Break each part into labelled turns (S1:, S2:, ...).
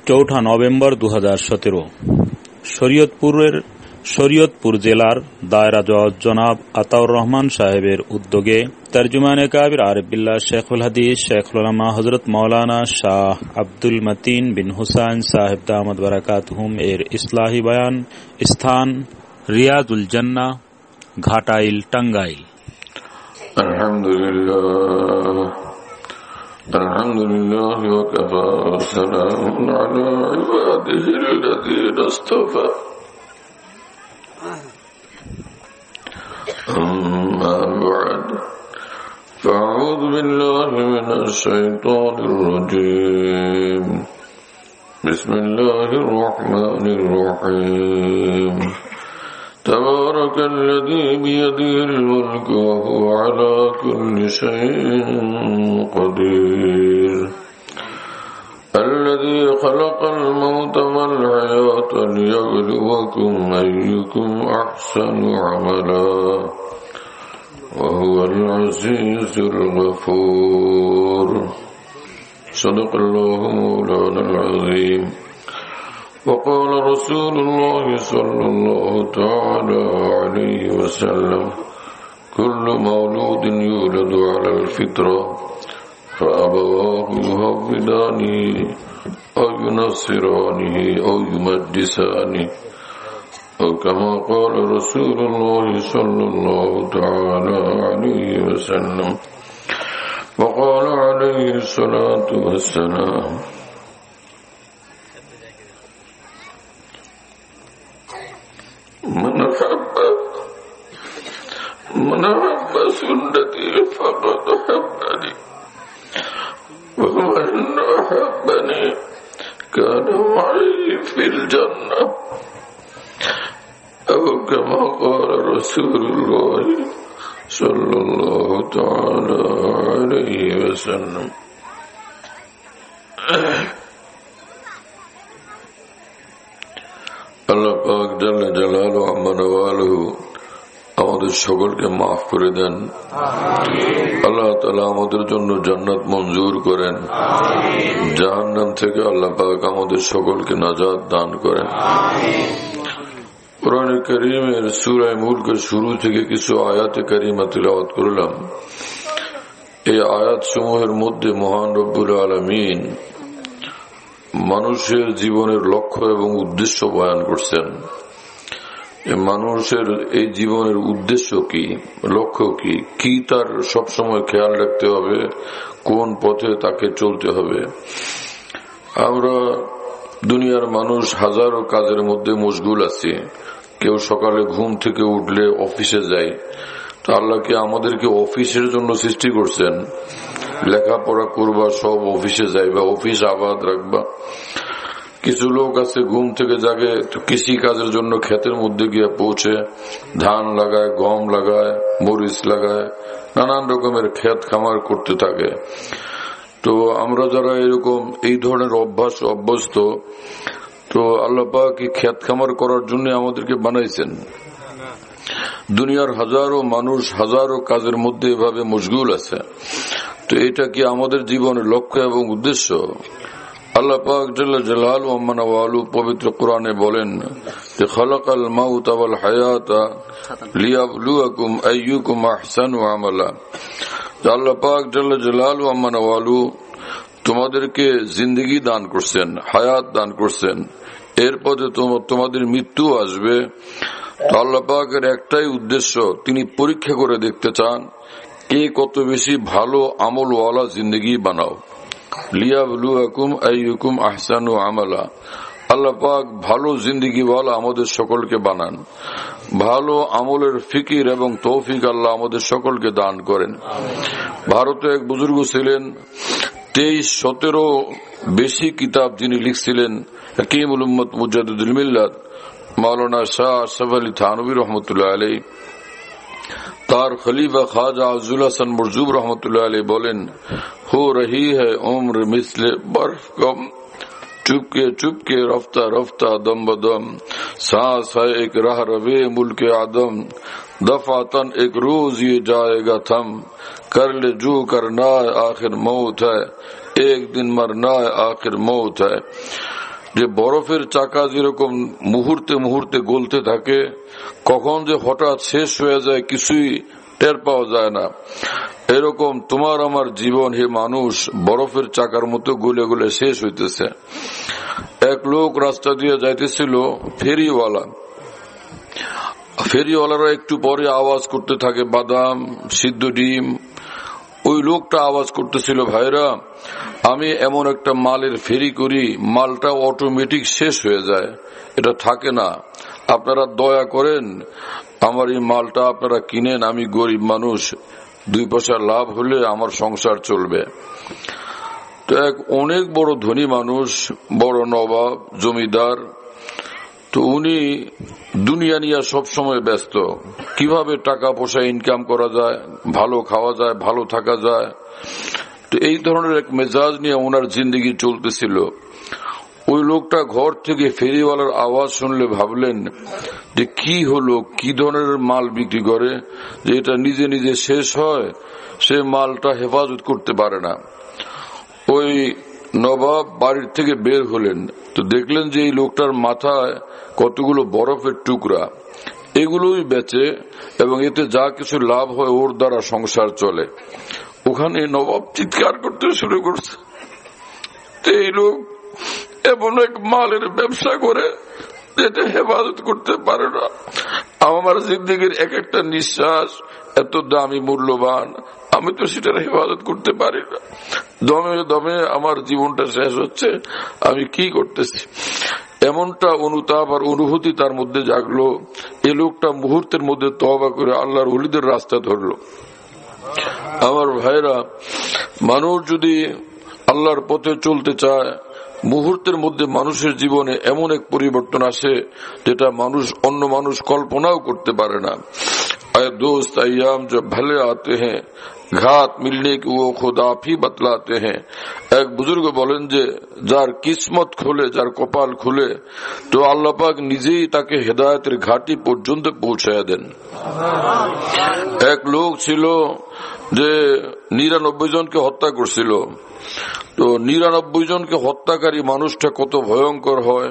S1: 4 November 2017 Shariatpur জেলার দায়রা জজ জনাব আতাউর রহমান সাহেবের উদ্যোগে তর্জমানে কাবির আরিফ বিল্লাহ শেখুল হাদিস শেখুল উলামা হযরত মাওলানা শাহ আব্দুল মতিন বিন হুসাইন সাহেব দামাত বারাকাতুহুম এর ইসলাহি বয়ান, স্থান রিয়াজুল জান্নাহ, ঘাটাইল, টাঙ্গাইল।
S2: আলহামদুলিল্লাহ ওয়া কাফা ওয়া সালামুন আলা ইবাদিহিল্লাযীনা ইসতাফা। أما بعد فأعوذ بالله من الشيطان الرجيم. بسم الله الرحمن الرحيم. تبارك الذي بيده الملك وهو على كل شيء قدير. الذي خلق الموت والحياة ليبلوكم أيكم أحسن عملا وهو العزيز الغفور. صدق الله مولانا العظيم. وقال رسول الله صلى الله تعالى عليه وسلم: كل مولود يولد على الفطرة فأبواه يهودانه أو ينصرانه أو يمجسانه، أو كما قال رسول الله صلى الله تعالى عليه وسلم. وقال عليه الصلاة والسلام: من أحب سنتي فقد أحبني، ومن أحبني كان معي في الجنة، أو كما قال رسول الله صلى الله تعالى عليه وسلم. আল্লাহ পাক জাল্লা জালালুহু আম্মা নওয়ালুহু আমাদের সকলকে মাফ করে দেন। আল্লাহ তাআলা আমাদের জন্য জান্নাত মঞ্জুর করেন। জাহান্নাম থেকে আল্লাহ পাক আমাদের সকলকে নাজাত দান করেন। কোরআন কারীমের সূরা মুলকের শুরু থেকে কিছু আয়াতে কারিমা তিলাওয়াত করলাম। এই আয়াত সমূহের মধ্যে মহান রব্বুল আলামিন মানুষের জীবনের লক্ষ্য এবং উদ্দেশ্য বয়ান করছেন। মানুষের এই জীবনের উদ্দেশ্য কি, লক্ষ্য কি, কি তার সবসময় খেয়াল রাখতে হবে, কোন পথে তাকে চলতে হবে। আমরা দুনিয়ার মানুষ হাজারো কাজের মধ্যে মশগুল আছি। কেউ সকালে ঘুম থেকে উঠলে অফিসে যায়। তো আল্লাহ কি আমাদেরকে অফিসের জন্য সৃষ্টি করছেন? লেখাপড়া করবা, সব অফিসে যাইবা, অফিস আবাদ রাখবা। কিছু লোক আছে ঘুম থেকে জাগে কৃষি কাজের জন্য ক্ষেতের মধ্যে গিয়ে পৌঁছে ধান লাগায়, গম লাগায়, মরিচ লাগায়, নানান রকমের ক্ষেত খামার করতে থাকে। তো আমরা যারা এরকম এই ধরনের অভ্যস্ত, তো আল্লাহ পাক কি ক্ষেত খামার করার জন্য আমাদেরকে বানাইছেন? দুনিয়ার হাজারো মানুষ হাজারো কাজের মধ্যে এভাবে মশগুল আছে। তো এটা কি আমাদের জীবনের লক্ষ্য এবং উদ্দেশ্য? আল্লাহ পাক জাল্লা জালালুহু আম্মা নওয়ালুহু পবিত্র কোরআনে বলেন যে খালাকাল মাউতা ওয়াল হায়াতা লিয়াবলুয়াকুম আইয়ুকুম আহসানু আমালা। আল্লাহ পাক জাল্লা জালালুহু আম্মা নওয়ালুহু তোমাদেরকে জিন্দেগি দান করছেন, হায়াত দান করছেন, এরপরে তোমাদের মৃত্যু আসবে। তো আল্লাহ পাকের একটাই উদ্দেশ্য, তিনি পরীক্ষা করে দেখতে চান কে কত বেশি ভালো আমলওয়ালা জিন্দেগি বানাও। লিয়াবলুয়াকুম আইয়ুকুম আহসানু আমালা। আল্লাহ পাক ভালো জিন্দেগিওয়ালা আমাদের সকলকে বানান। ভালো আমলের ফিকির এবং তৌফিক আল্লাহ আমাদের সকলকে দান করেন। ভারতে এক বুজুর্গ ছিলেন, 23-17 বেশি কিতাব যিনি লিখছিলেন, হাকিমুল উম্মত মুজাদ্দিদুল মিল্লাত মাওলানা শাহ আশরাফ আলী থানভী রহমতুল্লাহ আলাইহি। তার খলিফা খাজা আব্দুল হাসান মরজুব রহমতুল্লাহ আলাইহি বলেন, हो रही है उम्र मिसले बर्फ कम, चुपके चुपके रफ्ता रफ्ता दम बदम, सांस है एक राह रवे मुल्क आदम, दफातन एक रोज ये जाएगा थम, कर ले जो करना है आखिर मौत है, एक दिन मरना है आखिर मौत है। যে বরফের চাকা যেরকম মুহূর্তে মুহূর্তে গলতে থাকে, কখন যে হঠাৎ শেষ হয়ে যায় কিছুই টের পাওয়া যায় না, এরকম তোমার আমার জীবন হে মানুষ বরফের চাকার মতো গলে গলে শেষ হইতেছে। এক লোক রাস্তা দিয়ে যাইতেছিল, ফেরিওয়ালারা একটু পরে আওয়াজ করতে থাকে বাদাম, সিদ্ধ ডিম। ওই লোকটা আওয়াজ করতেছিল, ভাইরা আমি এমন একটা মালের ফেরি করি, মালটা অটোমেটিক শেষ হয়ে যায়, এটা থাকে না, আপনারা দয়া করেন আমার এই মালটা আপনারা কিনেন, আমি গরিব মানুষ, 2 পয়সা লাভ হলে আমার সংসার চলবে। তো এক অনেক বড় ধনী মানুষ, বড় নবাব, জমিদার, তো উনি দুনিয়া নিয়ে সব সময় ব্যস্ত, কিভাবে টাকা পয়সা ইনকাম করা যায়, ভালো খাওয়া যায়, ভালো থাকা যায়। তো এই ধরনের এক মেজাজ নিয়ে ওনার জিন্দগি চলতেছিল। ওই লোকটা ঘর থেকে ফেরিওয়ালার আওয়াজ শুনলে ভাবলেন যে কি হলো, কি ধরনের মাল বিক্রি করে যে এটা নিজে নিজে শেষ হয়, সে মালটা হেফাজত করতে পারে না। ওই নবাব বাড়ির থেকে বের হলেন, তো দেখলেন যে এই লোকটার মাথায় কতগুলো বরফের টুকরা, এগুলোই বেচে এবং এতে যা কিছু লাভ হয় ওর দ্বারা সংসার চলে। ওখানে নবাব চিৎকার করতে শুরু করছে, এই লোক এমন এক মালের ব্যবসা করে যেটা হেফাজত করতে পারে না। আমার জিন্দগির এক একটা নিঃশ্বাস এত দামি মূল্যবান, আমি তো সেটার হেফাজত করতে পারি না, দমে দমে আমার জীবনটা শেষ হচ্ছে, আমি কি করতেছি। এমনটা অনুতাপ আর অনুভূতি তার মধ্যে জাগলো। এই লোকটা মুহূর্তের মধ্যে তওবা করে আল্লাহর ওলিদের রাস্তা ধরলো। আমার ভাইরা, মানুষ যদি আল্লাহর পথে চলতে চায়, মুহূর্তের মধ্যে মানুষের জীবনে এমন এক পরিবর্তন আসে যেটা অন্য মানুষ কল্পনাও করতে পারে না। আয় দোস্ত আয়াম জব ভলে আতে হ্যাঁ, ঘাত মিলনে কি ও খুদ আপ হি বতলাতে হ্যাঁ। এক বুজুর্গ বলেন যে যার কিসমত খুলে, যার কপাল খুলে, তো আল্লাহ পাক নিজেই তাকে হেদায়েতের ঘাটি পর্যন্ত পৌঁছায় দেন। এক লোক ছিল যে 99 জনকে হত্যা করছিল। তো 99 জনকে হত্যাকারী মানুষটা কত ভয়ঙ্কর হয়।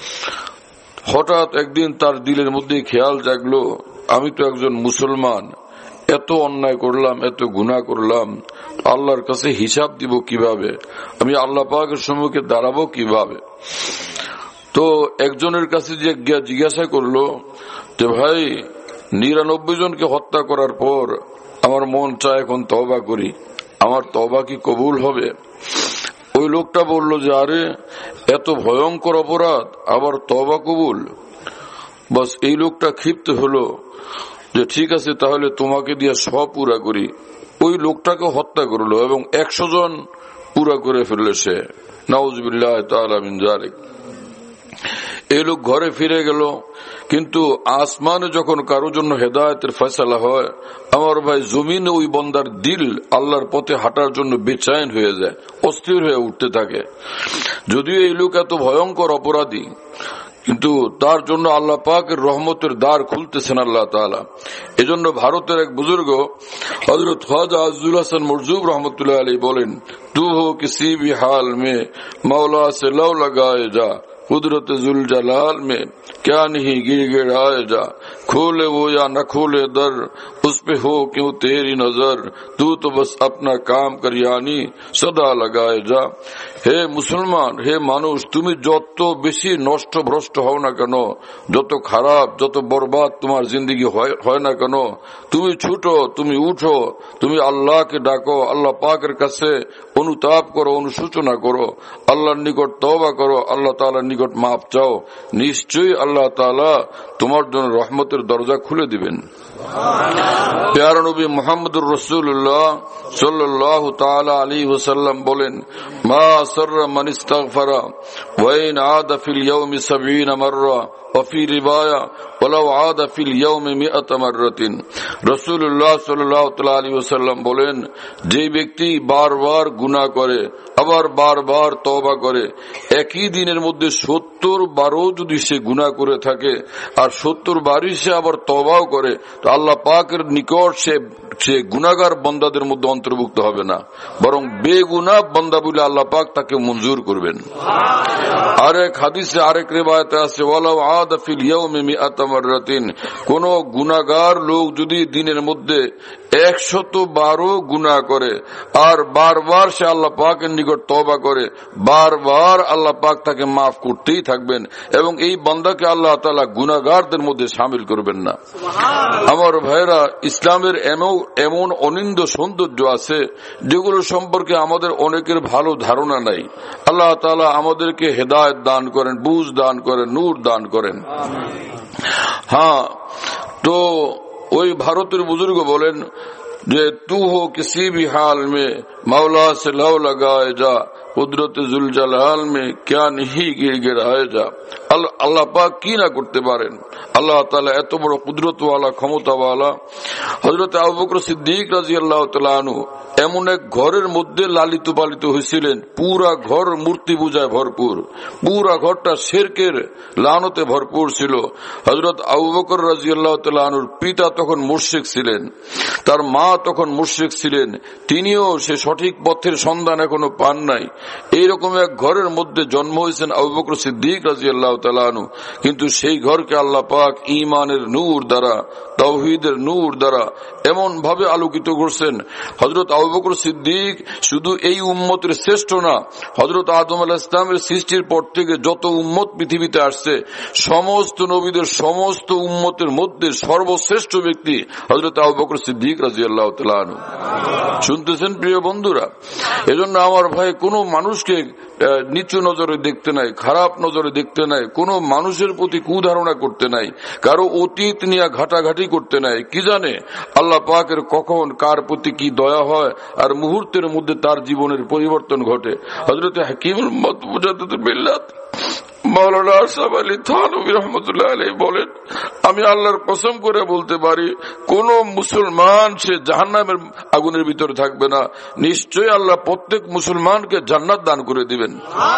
S2: হঠাৎ একদিন তার দিলের মধ্যে খেয়াল জাগলো, আমি তো একজন মুসলমান, এত অন্যায় করলাম, এত গুনাহ করলাম, আল্লাহর কাছে হিসাব দিব কিভাবে, আমি আল্লাহ পাকের সম্মুখে দাঁড়াবো কিভাবে। তো একজনের কাছে যে জিজ্ঞাসা করলো যে ভাই 99 জনকে হত্যা করার পর আমার মন চায় এখন তওবা করি, আমার তওবা কি কবুল হবে? ওই লোকটা বলল যে আরে এত ভয়ঙ্কর অপরাধ আবার তওবা কবুল? বাস এই লোকটা ক্ষিপ্ত হলো যে ঠিক আছে তাহলে তোমাকে দিয়ে সব পুরা করি। ওই লোকটাকে হত্যা করলো এবং 100 জন পুরা করে ফেললো সে। নাউজুবিল্লাহ তাআলা মিন যালিক। এই লোক ঘরে ফিরে গেল, কিন্তু আসমানে যখন কারোর জন্য হেদায়েতের ফয়সালা হয়, আমার ভাই জমিনে ওই বন্দার দিল আল্লাহর পথে হাঁটার জন্য বেচैन হয়ে যায়, অস্থির হয়ে উঠতে থাকে। যদিও এই লোক এত ভয়ঙ্কর অপরাধী, কিন্তু তার জন্য আল্লাহ পাকের রহমতের দ্বার খুলতেছেন আল্লাহ তাআলা। এজন্য ভারতের এক বুজুর্গ হযরত খ্বাজা আজজুল হাসান মরজুব রহমতুল্লাহ আলাইহি বলেন, তু হো কিসি ভি হাল মে মৌলা সে লও লাগায়ে যা, कुदरत जुल जलाल में क्या नहीं गिड़गिड़ाए जा, खोले वो या न खोले दर उस पे हो क्यों तेरी नजर, तू तो बस अपना काम कर यानी सदा लगाए जा। হে মুসলমান, হে মানুষ, তুমি যত বেশি নষ্ট ভ্রষ্ট হও না কেন, যত খারাপ যত বরবাদ তোমার জিন্দগি হয় না কেন, তুমি ছুটো, তুমি উঠো, তুমি আল্লাহকে ডাকো, আল্লাহ পাকের কাছে অনুতাপ করো, অনুশোচনা করো, আল্লাহর নিকট তওবা করো, আল্লাহ তাআলার নিকট মাপ চাও, নিশ্চয়ই আল্লাহ তাআলা তোমার জন্য রহমতের দরজা খুলে দিবেন। প্যারা নবী মুহাম্মদুর রাসূলুল্লাহ সাল্লাল্লাহু তাআলা আলাইহি ওয়াসাল্লাম বলেন, মা সাররা মান ইস্তাগফারা ওয়া ইন আদা ফিল ইয়াউমি 70 মাররা ওয়া ফি রিওয়ায়া ওয়ালাউ আদা ফিল ইয়াউমি 100 মাররাতিন। রাসূলুল্লাহ সাল্লাল্লাহু তাআলা আলাইহি ওয়াসাল্লাম বলেন, যে ব্যক্তি বারবার গুনাহ করে আবার বারবার তওবা করে, একই দিনের মধ্যে 70 বারও যদি সে গুনাহ করে থাকে আর 70 বারই সে আবার তওবাও করে, তো আল্লাহ আল্লাহ পাকের নিকট সে গুনাহগার বান্দাদের মধ্যে অন্তর্ভুক্ত হবে না, বরং বেগুনাহ বান্দা বলে আল্লাহ পাক তাকে মঞ্জুর করবেন। আরেক হাদিসে আরেক রিওয়ায়াতে আছে, ওয়ালাউ আদা ফিল ইয়াউমি মিআতা মাররাতিন, কোন গুনাহগার লোক যদি দিনের মধ্যে 112 গুনাহ করে আর বারবার সে আল্লাহ পাকের নিকট তওবা করে, বারবার আল্লাহ পাক তাকে মাফ করতেই থাকবেন এবং এই বান্দাকে আল্লাহ তাআলা গুনাহগারদের মধ্যে শামিল করবেন না। আমার ভাইরা, ইসলামের এমন অনিন্দ্য সৌন্দর্য আছে যেগুলো সম্পর্কে আমাদের অনেকের ভালো ধারণা নাই। আল্লাহ তাআলা আমাদেরকে হেদায়েত দান করেন, বুঝ দান করেন, নূর দান করেন। হ্যাঁ, তো ওই ভারতের বুজুর্গ বলেন যে তু হো কিসি ভি হাল মে মৌলা সে লাও লাগায়ে যা, কুদরত জুল জালাল মে ক্যা नहीं गिराए जा। আল্লাহ পাক কি না করতে পারেন, আল্লাহ তাআলা এত বড় কুদরত ওয়ালা, ক্ষমতা ওয়ালা। হযরত আবু বকর সিদ্দিক রাদিয়াল্লাহু তাআলা আনহু এমন এক ঘরের মধ্যে লালিত পালিত হয়েছিলেন, পুরা ঘর মূর্তি পূজায় ভরপুর, পুরা ঘরটা শিরকের লানতে ভরপুর ছিল। হযরত আবু বকর রাদিয়াল্লাহু তাআলা আনহুর পিতা তখন মুশরিক ছিলেন, তার মা তখন মুশরিক ছিলেন, তিনিও সে সঠিক পথের সন্ধান এখনো পান নাই। এইরকম এক ঘরের মধ্যে জন্ম হয়েছেন আবু বকর সিদ্দিক রাদিয়াল্লাহু তাআলা আনহু, কিন্তু সেই ঘরকে আল্লাহ পাক ঈমানের নূর দ্বারা, তাওহীদের নূর দ্বারা এমন ভাবে আলোকিত করছেন। হযরত আবু বকর সিদ্দিক শুধু এই উম্মতের শ্রেষ্ঠ না, হযরত আদম আলাইহিস সালামের সৃষ্টির পর থেকে যত উম্মত পৃথিবীতে আসছে সমস্ত নবীদের সমস্ত উম্মতের মধ্যে সর্বশ্রেষ্ঠ ব্যক্তি হযরত আবু বকর সিদ্দিক রাদিয়াল্লাহু তাআলা আনহু। শুনতেছেন প্রিয় বন্ধুরা? এজন্য আমার ভাই, কোনো মানুষকে নিচু নজরে দেখতে নাই, খারাপ নজরে দেখতে নাই, কোন মানুষের প্রতি কুধারণা করতে নাই, কারো অতীত নিয়ে ঘাটাঘাটি করতে নাই। কি জানে আল্লাহ পাকের কখন কার প্রতি কি দয়া হয় আর মুহূর্তের মধ্যে তার জীবনের পরিবর্তন ঘটে। হযরত হাকিমুল মুজাদ্দিদ বিল্লাহ মাওলানা আশরাফ আলী থানভী রাহমাতুল্লাহ আলাইহি বলেন, আমি আল্লাহর কসম করে বলতে পারি কোন মুসলমান সে জাহান্নামের আগুনের ভিতরে থাকবে না, নিশ্চয়ই আল্লাহ প্রত্যেক মুসলমানকে জান্নাত দান করে দিবেন।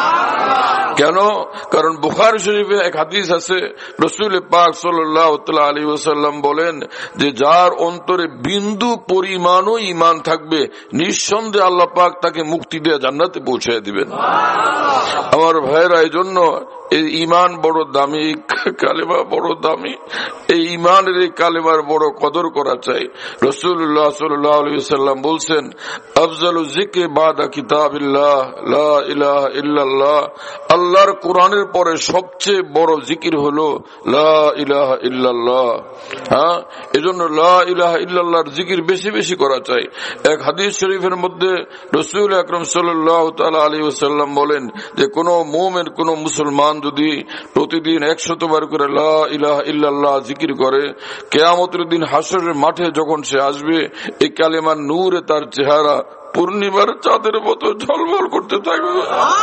S2: কেন? কারণ বুখারী শরীফে এক হাদিস আছে, রাসূল পাক সাল্লাল্লাহু আলাইহি ওয়াসাল্লাম বলেন যে যার অন্তরে বিন্দু পরিমাণও ঈমান থাকবে নিঃসন্দেহে আল্লাহ পাক তাকে মুক্তি দিয়ে জান্নাতে পৌঁছে দিবেন। আমার ভাইরা, এই জন্য এই ঈমান বড় দামি, কালেমা বড় দামি। এই ঈমানের এই কালেমার বড় কদর করা চাই। রাসূলুল্লাহ সাল্লাল্লাহু আলাইহি ওয়াসাল্লাম বলছেন, আফজালু যিকরি বাদা কিতাবিল্লাহ লা ইলাহা ইল্লাল্লাহ, আল্লাহর কোরআনের পরে সবচেয়ে বড় জিকির হলো লা ইলাহা ইল্লাল্লাহ। হ্যাঁ, এজন্য লা ইলাহা ইল্লাল্লাহর জিকির বেশি বেশি করা চাই। এক হাদিস শরীফের মধ্যে রাসূল আকরাম সাল্লাল্লাহু তাআলা আলাইহি ওয়াসাল্লাম বলেন যে কোন মুমিন, কোন মুসলমান যদি প্রতিদিন 100 বার করে লা ইলাহা ইল্লাল্লাহ জিকির করে, কিয়ামতের দিন হাসরের মাঠে যখন সে আসবে, এই কালেমার নূরে তার চেহারা পূর্ণিমার চাঁদের মতো ঝলমল করতে থাকবে।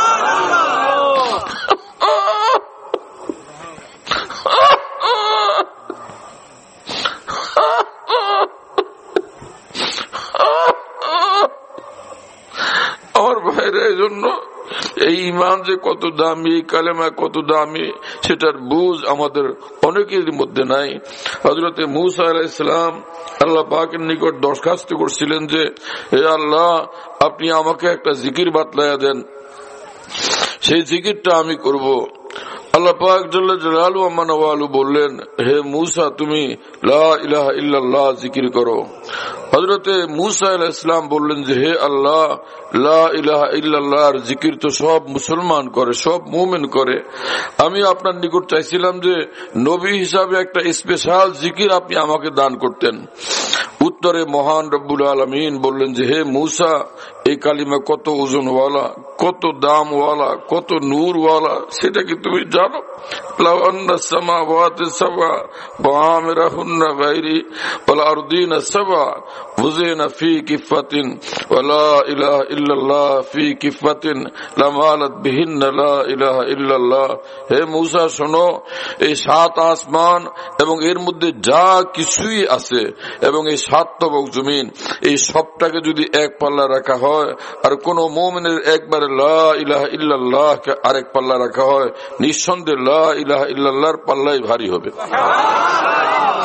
S2: আমার ভাইরা, এই জন্য এই ঈমান যে কত দামি, কালেমা কত দামি, সেটার বুঝ আমাদের অনেকের মধ্যে নাই। হযরত মূসা আলাইহিস সালাম আল্লাহ পাকের নিকট দরখাস্ত করছিলেন যে হে আল্লাহ, আপনি আমাকে একটা জিকির বাতলায়া দেন, সেই জিকিরটা আমি করব। আল্লাহ পাক জাল্লা জালালু ওয়া মানওয়ালু বললেন, হে মূসা, তুমি লা ইলাহা ইল্লাল্লাহ জিকির করো। হযরতে মূসা আলাইহিস সালাম বললেন যে হে আল্লাহ, লা ইলাহা ইল্লাল্লাহর জিকির তো সব মুসলমান করে, সব মুমিন করে। আমি আপনার নিকট চাইছিলাম যে নবী হিসাবে একটা স্পেশাল জিকির আপনি আমাকে দান করতেন। উত্তরে মহান রব্বুল আলামিন বললেন যে হে মূসা, এই কালিমা কত ওজনওয়ালা, কত দামওয়ালা, কত নূরওয়ালা, সেটা কি তুমি জানো? লাউ আন্না সামাওয়াতি সাবআ ওয়া আমিরাহুন্না গায়রি ওয়াল আরদিনা সাবআ ওয়াজিনা ফি কিফাতিন ওয়া লা ইলাহা ইল্লাল্লাহ ফি কিফাতিন লামালাত বিহিন্না লা ইলাহা ইল্লাল্লাহ। হে মূসা, শোনো, এই 7 আসমান এবং এর মধ্যে যা কিছুই আছে এবং এই 7 তবক জমিন, এই সবটাকে যদি এক পাল্লা রাখা হয় আর কোন মুমিনের একবারে লা ইলাহা ইল্লাল্লাহ কে আরেক পাল্লা রাখা হয়, নিঃসন্দেহে লা ইলাহা ইল্লাল্লাহর পাল্লাই ভারী হবে।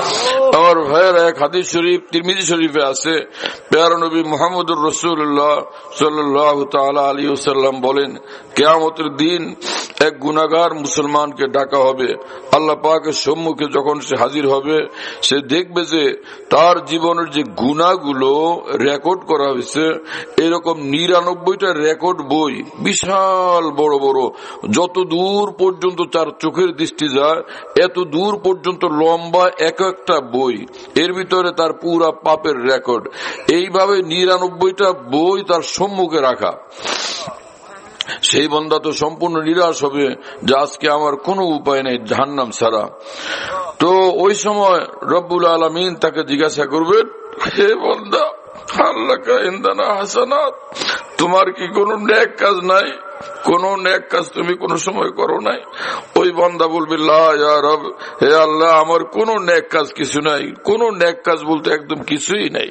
S2: আমার ভাইয়ের এক হাদিস শরীফ তিরমিজি শরীফে আছে, প্যারা নবী মুহাম্মদুর রাসূলুল্লাহ সাল্লাল্লাহু তাআলা আলাইহি ওয়াসাল্লাম বলেন, কিয়ামতের দিন এক গুনাহগার মুসলমানকে ডাকা হবে। আল্লাহ পাকের সম্মুখে যখন সে হাজির হবে, সে দেখবে যে তার জীবনের যে গুনাহগুলো রেকর্ড করা হয়েছে, এরকম 99টা রেকর্ড বই, বিশাল বড় বড়, যত দূর পর্যন্ত তার চোখের দৃষ্টি যায় এত দূর পর্যন্ত লম্বা এক একটা বই, এর ভিতরে তার পুরা পাপের রেকর্ড। এইভাবে 99টা বই তার সম্মুখে রাখা। সেই বান্দা তো সম্পূর্ণ নিরাশ হবে যে আজকে আমার কোনো উপায় নেই জাহান্নাম ছাড়া। তো ওই সময় রব্বুল আলামিন তাকে জিজ্ঞাসা করবেন, হে বান্দা, আল্লাকা ইনদানা হাসানাত, তোমার কি কোনো নেক কাজ নাই? কোন নেক কাজ তুমি কোন সময় করো নাই? ওই বান্দা বলবে, লা ইয়া রব, হে আল্লাহ, আমার কোন নেক কাজ কিছু নাই, কোন নেক কাজ বলতে একদম কিছুই নাই।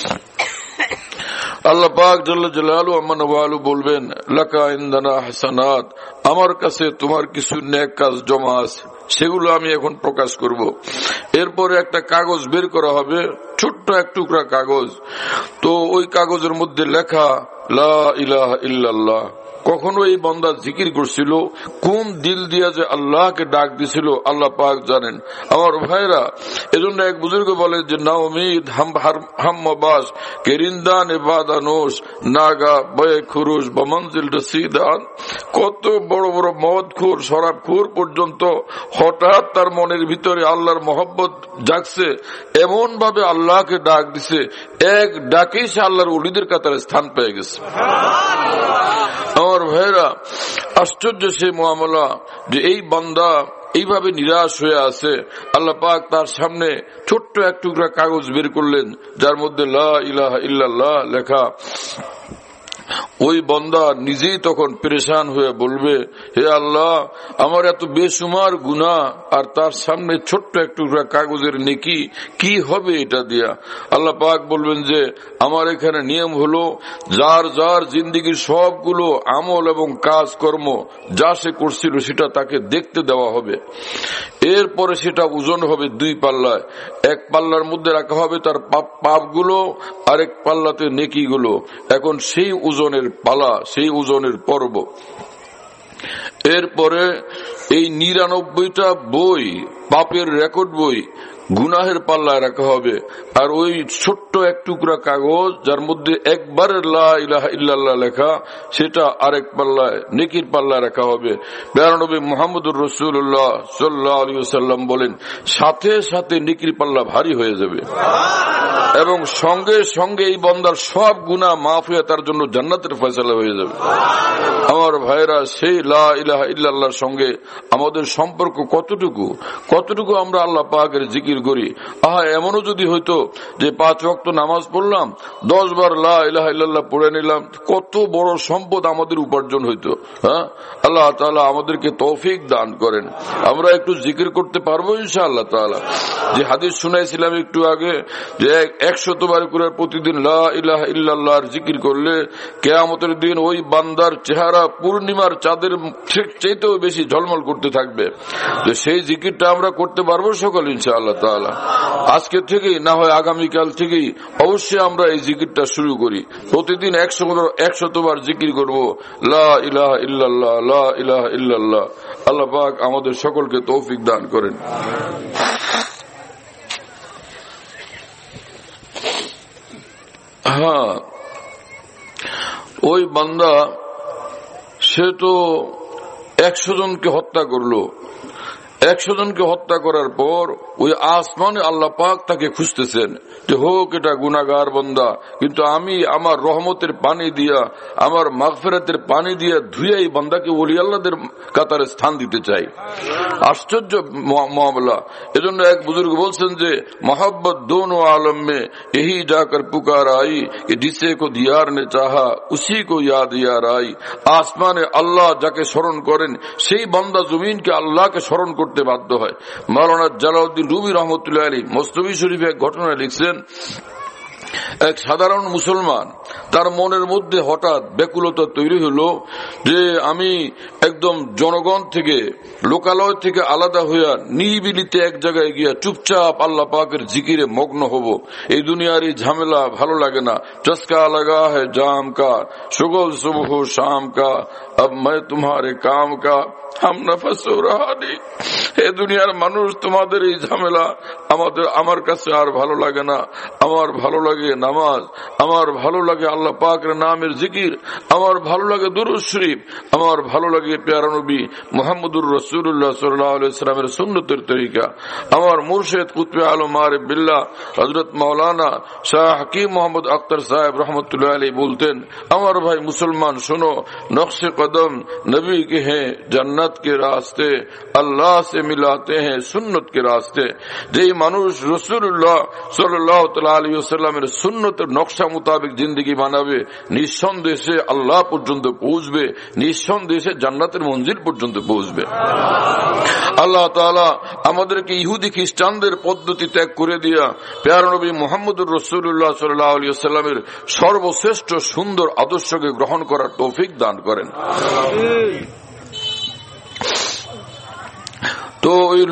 S2: আল্লাহ পাক জাল্লা জালালু আম্মা নওয়ালু বলবেন, লাকা ইনদানা হাসানাত, আমার কাছে তোমার কিছু নেক কাজ জমা আছে, সেগুলো আমি এখন প্রকাশ করব। এরপরে একটা কাগজ বের করা হবে, ছোট্ট এক টুকরা কাগজ। তো ওই কাগজের মধ্যে লেখা লা ইলাহা ইল্লাল্লাহ। কখনো এই বান্দা জিকির করছিল, কোন দিল দিয়া যে আল্লাহকে ডাক দিছিল আল্লাহ পাক জানেন। আমার ভাইরা, এজন্য এক বুজুর্গ বলে যে না উমিদ হাম্মাবাস কেরিন্দান এবাদানোস নাগা বয়ে খুরুস বা মঞ্জিল রসিদান। কত বড় বড় মদখোর শরাবখোর পর্যন্ত হঠাৎ তার মনের ভিতরে আল্লাহর মহব্বত জাগছে, এমন ভাবে আল্লাহকে ডাক দিছে, এক ডাকেই সে আল্লাহর ওলিদের কাতারে স্থান পেয়ে গেছে। আমার ভাইরা, আশ্চর্য সে মুআমালা যে এই বান্দা এইভাবে নিরাশ হয়ে আছে। আল্লাহ পাক তার সামনে ছোট্ট এক টুকরা কাগজ বের করলেন, যার মধ্যে লা ইলাহা ইল্লাল্লাহ লেখা। ওই বান্দা নিজেই তখন পেরেশান হয়ে বলবে, হে আল্লাহ, আমার এত বেসুমার গুনাহ, আর তার সামনে ছোট্ট এক টুকরা কাগজের নেকি, কি হবে এটা দিয়া? আল্লাহ পাক বলবেন যে আমার এখানে নিয়ম হলো, যার যার জিন্দেগির সবগুলো আমল এবং কাজ কর্ম যা সে করছিল সেটা তাকে দেখতে দেওয়া হবে। এরপরে সেটা ওজন হবে দুই পাল্লায়, এক পাল্লার মধ্যে রাখা হবে তার পাপগুলো, আরেক পাল্লাতে নেকিগুলো। এখন সেই ওজনের পালা, সেই ওজনের পর্ব। এরপরে এই 99টা বই, পাপের রেকর্ড বই, গুনাহের পাল্লায় রাখা হবে, আর ওই ছোট্ট এক টুকরা কাগজ যার মধ্যে একবারের লা ইলাহা ইল্লাল্লাহ লেখা, সেটা আরেক পাল্লায়, নেকির পাল্লায় রাখা হবে। প্যারা নবী মুহাম্মদুর রাসূলুল্লাহ সাল্লাল্লাহু আলাইহি ওয়াসাল্লাম বলেন, সাথে সাথে নেকির পাল্লা ভারী হয়ে যাবে এবং সঙ্গে সঙ্গে এই বান্দার সব গুনাহ মাফ হয়ে তার জন্য জান্নাতের ফয়সালা হয়ে যাবে। আমার ভাইরা, সেই লা ইলাহা ইল্লাল্লাহর সঙ্গে আমাদের সম্পর্ক কতটুকু, কতটুকু আমরা আল্লাহ পাকের জিকির করি। এমনও যদি হইতো যে 5 ওয়াক্ত নামাজ পড়লাম, 10 বার লা ইলাহা ইল্লাল্লাহ পড়ে নিলাম, কত বড় সম্পদ আমাদের উপার্জন হইতো। আল্লাহ তাআলা আমাদেরকে তৌফিক দান করেন। আমরা একটু জিকির করতে পারবো ইনশাআল্লাহ তাআলা। যে হাদিস শুনাইছিলাম একটু আগে, যে 100 বার করে প্রতিদিন লা ইলাহা ইল্লাল্লাহর জিকির করলে কিয়ামতের দিন ওই বান্দার চেহারা পূর্ণিমার চাঁদের চাইতেও বেশি ঝলমল করতে থাকবে। যে সেই জিকিরটা আমরা করতে পারবো সকল ইনশাআল্লাহ তাআলা। আজকে থেকেই না হয় আগামীকাল থেকেই অবশ্যই আমরা এই জিকিরটা শুরু করি। প্রতিদিন 100 বার জিকির করব, লা ইলাহা ইল্লাল্লাহ, লা ইলাহা ইল্লাল্লাহ। আল্লাহ পাক আমাদের সকলকে তৌফিক দান করেন। ওই বান্দা সে তো 100 জনকে হত্যা করলো। 100 জনকে হত্যা করার পর ওই আসমানে আল্লাহ পাক তাকে খুঁজতেছেন যে হোক এটা গুনাহগার বান্দা, কিন্তু আমি আমার রহমতের পানি দিয়া, আমার মাগফিরাতের পানি দিয়া ধুয়ে এই বান্দাকে ওলি আল্লাহদের কাতারে স্থান দিতে চাই। আশ্চর্য মামলা। এজন্য এক বুজুর্গ বলছেন যে মোহব্বত দোনো আলম মে यही जाकर पुकार आई कि जिसे को दियार ने चाहा उसी को याद यार आई। আসমানে আল্লাহ যাকে স্মরণ করেন সেই বান্দা জমিনকে আল্লাহকে স্মরণ করতে বাধ্য হয়। মাওলানা জালালউদ্দিন রুমি রহমতুল্লাহ আলাইহি মসনবী শরীফে এক ঘটনা লিখছেন এক সাধারণ মুসলমান তার মনের মধ্যে হঠাৎ ব্যাকুলতা তৈরি হলো যে আমি একদম জনগণ থেকে, লোকালয় থেকে আলাদা হইয়া নিরিবিলিতে এক জায়গায় গিয়া চুপচাপ আল্লাহ পাকের জিকিরে মগ্ন হব। এই দুনিয়ার এই ঝামেলা ভালো লাগে না। চস্কা লাগা है जाम का, शुगल सुबह शाम का, अब मैं तुम्हारे काम का, हम नफस हो रहा नहीं। হে দুনিয়ার মানুষ, তোমাদের এই ঝামেলা আমার কাছে আর ভালো লাগে না। আমার ভালো লাগে নামাজ, আমার ভালো লাগে আল্লাহ পাকের নামের জিকির, আমার ভালো লাগে দুরূদ শরীফ, আমার ভালো লাগে প্যারা নবী মুহাম্মদুর রাসূলুল্লাহ সাল্লাল্লাহু আলাইহি ওয়াসাল্লামের সুন্নতের তরিকা। আমার মুর্শিদ কুতবে আলম আরিফ বিল্লাহ হযরত মাওলানা শাহ হাকিম মোহাম্মদ আখতার সাহেব রহমতুল্লাহ আলাইহি বলতেন, আমার ভাই মুসলমান শোনো, নকশে কদম নবী के हैं, जन्नत के रास्ते अल्लाह से मिलाते हैं सुन्नत के रास्ते। যেই মানুষ রাসূলুল্লাহ সাল্লাল্লাহু আলাইহি ওয়াসাল্লামের সুন্নতের নকশা মোতাবেক জিন্দেগি বানাবে, নিঃসন্দেহে আল্লাহ পর্যন্ত পৌঁছবে, নিঃসন্দেহে জান্নাতের মঞ্জিল পর্যন্ত পৌঁছবে। আল্লাহ তাআলা আমাদেরকে ইহুদি খ্রিস্টানদের পদ্ধতি ত্যাগ করে দিয়া প্যারা নবী মুহাম্মদুর রাসূলুল্লাহ সাল্লাল্লাহু আলাইহি ওয়াসাল্লামের সর্বশ্রেষ্ঠ সুন্দর আদর্শকে গ্রহণ করার তৌফিক দান করেন। তো ওই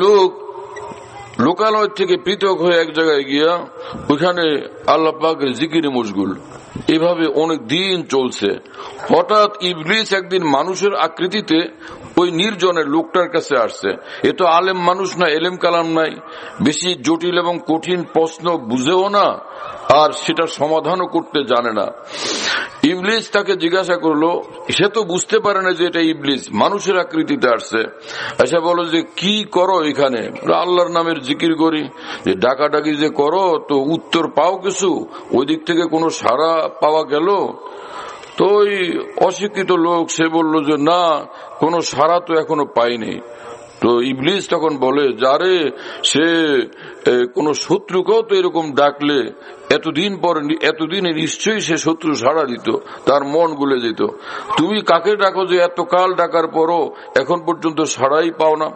S2: লোকালয় থেকে পৃথক হয়ে এক জায়গায় গিয়া ওইখানে আল্লাহ পাকের জিকিরে মশগুল। এভাবে অনেক দিন চলছে। হঠাৎ ইবলিস একদিন মানুষের আকৃতিতে ওই নির্জনের লোকটার কাছে আসছে। এ তো আলেম মানুষ না, এলেম কালাম নাই, বেশি জটিল এবং কঠিন প্রশ্ন বুঝেও না, আর সেটা সমাধানও করতে জানে না। ইবলিস তাকে জিজ্ঞাসা করলো, সে তো বুঝতে পারে না যে এটা ইবলিস, মানুষের আকৃতিতে আসছে। আচ্ছা বলো যে কি করো এখানে? আল্লাহর নামের জিকির করি। যে ডাকাডাকি যে করো, তো উত্তর পাও কিছু? ওই দিক থেকে কোনো সাড়া পাওয়া গেল? তো ওই অশিক্ষিত লোক সে বলল যে না, কোনো সাড়া তো এখনো পাইনি। তো ইবলিস তখন বলে, যারে সে কোন শত্রুকেও তো এরকম ডাকলে এতদিনে নিশ্চয়ই সে শত্রু সাড়া দিত, তার মন গুলে যেত। তুমি কাকে ডাকো যে এত কাল ডাকার পরও এখন পর্যন্ত সাড়াই পাও না?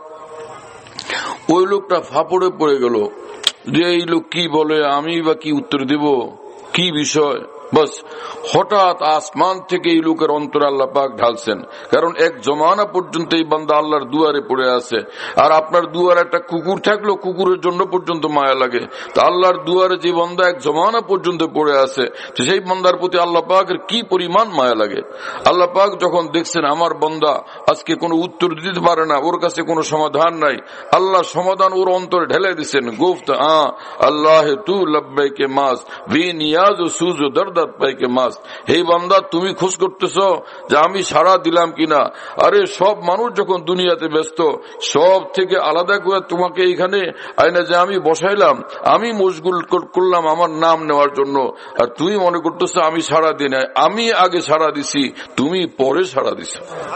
S2: ওই লোকটা ফাপড়ে পড়ে গেল যে এই লোক কি বলে, আমি বা কি উত্তর দিব, কি বিষয়। বাস হঠাৎ আসমান থেকে এই লোকের অন্তরে আল্লাহ পাক ঢালছেন। কারণ এক জমানা পর্যন্ত এই বান্দা আল্লাহর দুয়ারে পড়ে আছে। আর আপনার দুয়ারে একটা কুকুর থাকলো, কুকুরের জন্য পর্যন্ত মায়া লাগে। তা আল্লাহর দুয়ারে যে বান্দা এক জমানা পর্যন্ত পড়ে আছে, সেই বান্দার প্রতি আল্লাহ পাকের কি পরিমাণ মায়া লাগে। আল্লাহ পাক যখন দেখছেন আমার বান্দা আজকে কোনো উত্তর দিতে পারে না, ওর কাছে কোনো সমাধান নাই, আল্লাহ সমাধান ওর অন্তরে ঢেলে দিচ্ছেন। গুফত আল্লাহ তু লব্বাইকে মাস ভি নিয়াজ ও সুজ ও দর্দ পাইকে মাস। হে বান্দা, তুমি খোঁজ করতেছ যে আমি সাড়া দিলাম কিনা? আরে সব মানুষ যখন দুনিয়াতে ব্যস্ত, সব থেকে আলাদা করে তোমাকে এখানে আইনা যে আমি বসাইলাম, আমি মশগুল করলাম আমার নাম নেওয়ার জন্য, আর তুমি মনে করতেছ আমি সাড়া দিই নাই। আমি আগে সাড়া দিছি, তুমি পরে সাড়া দিছ।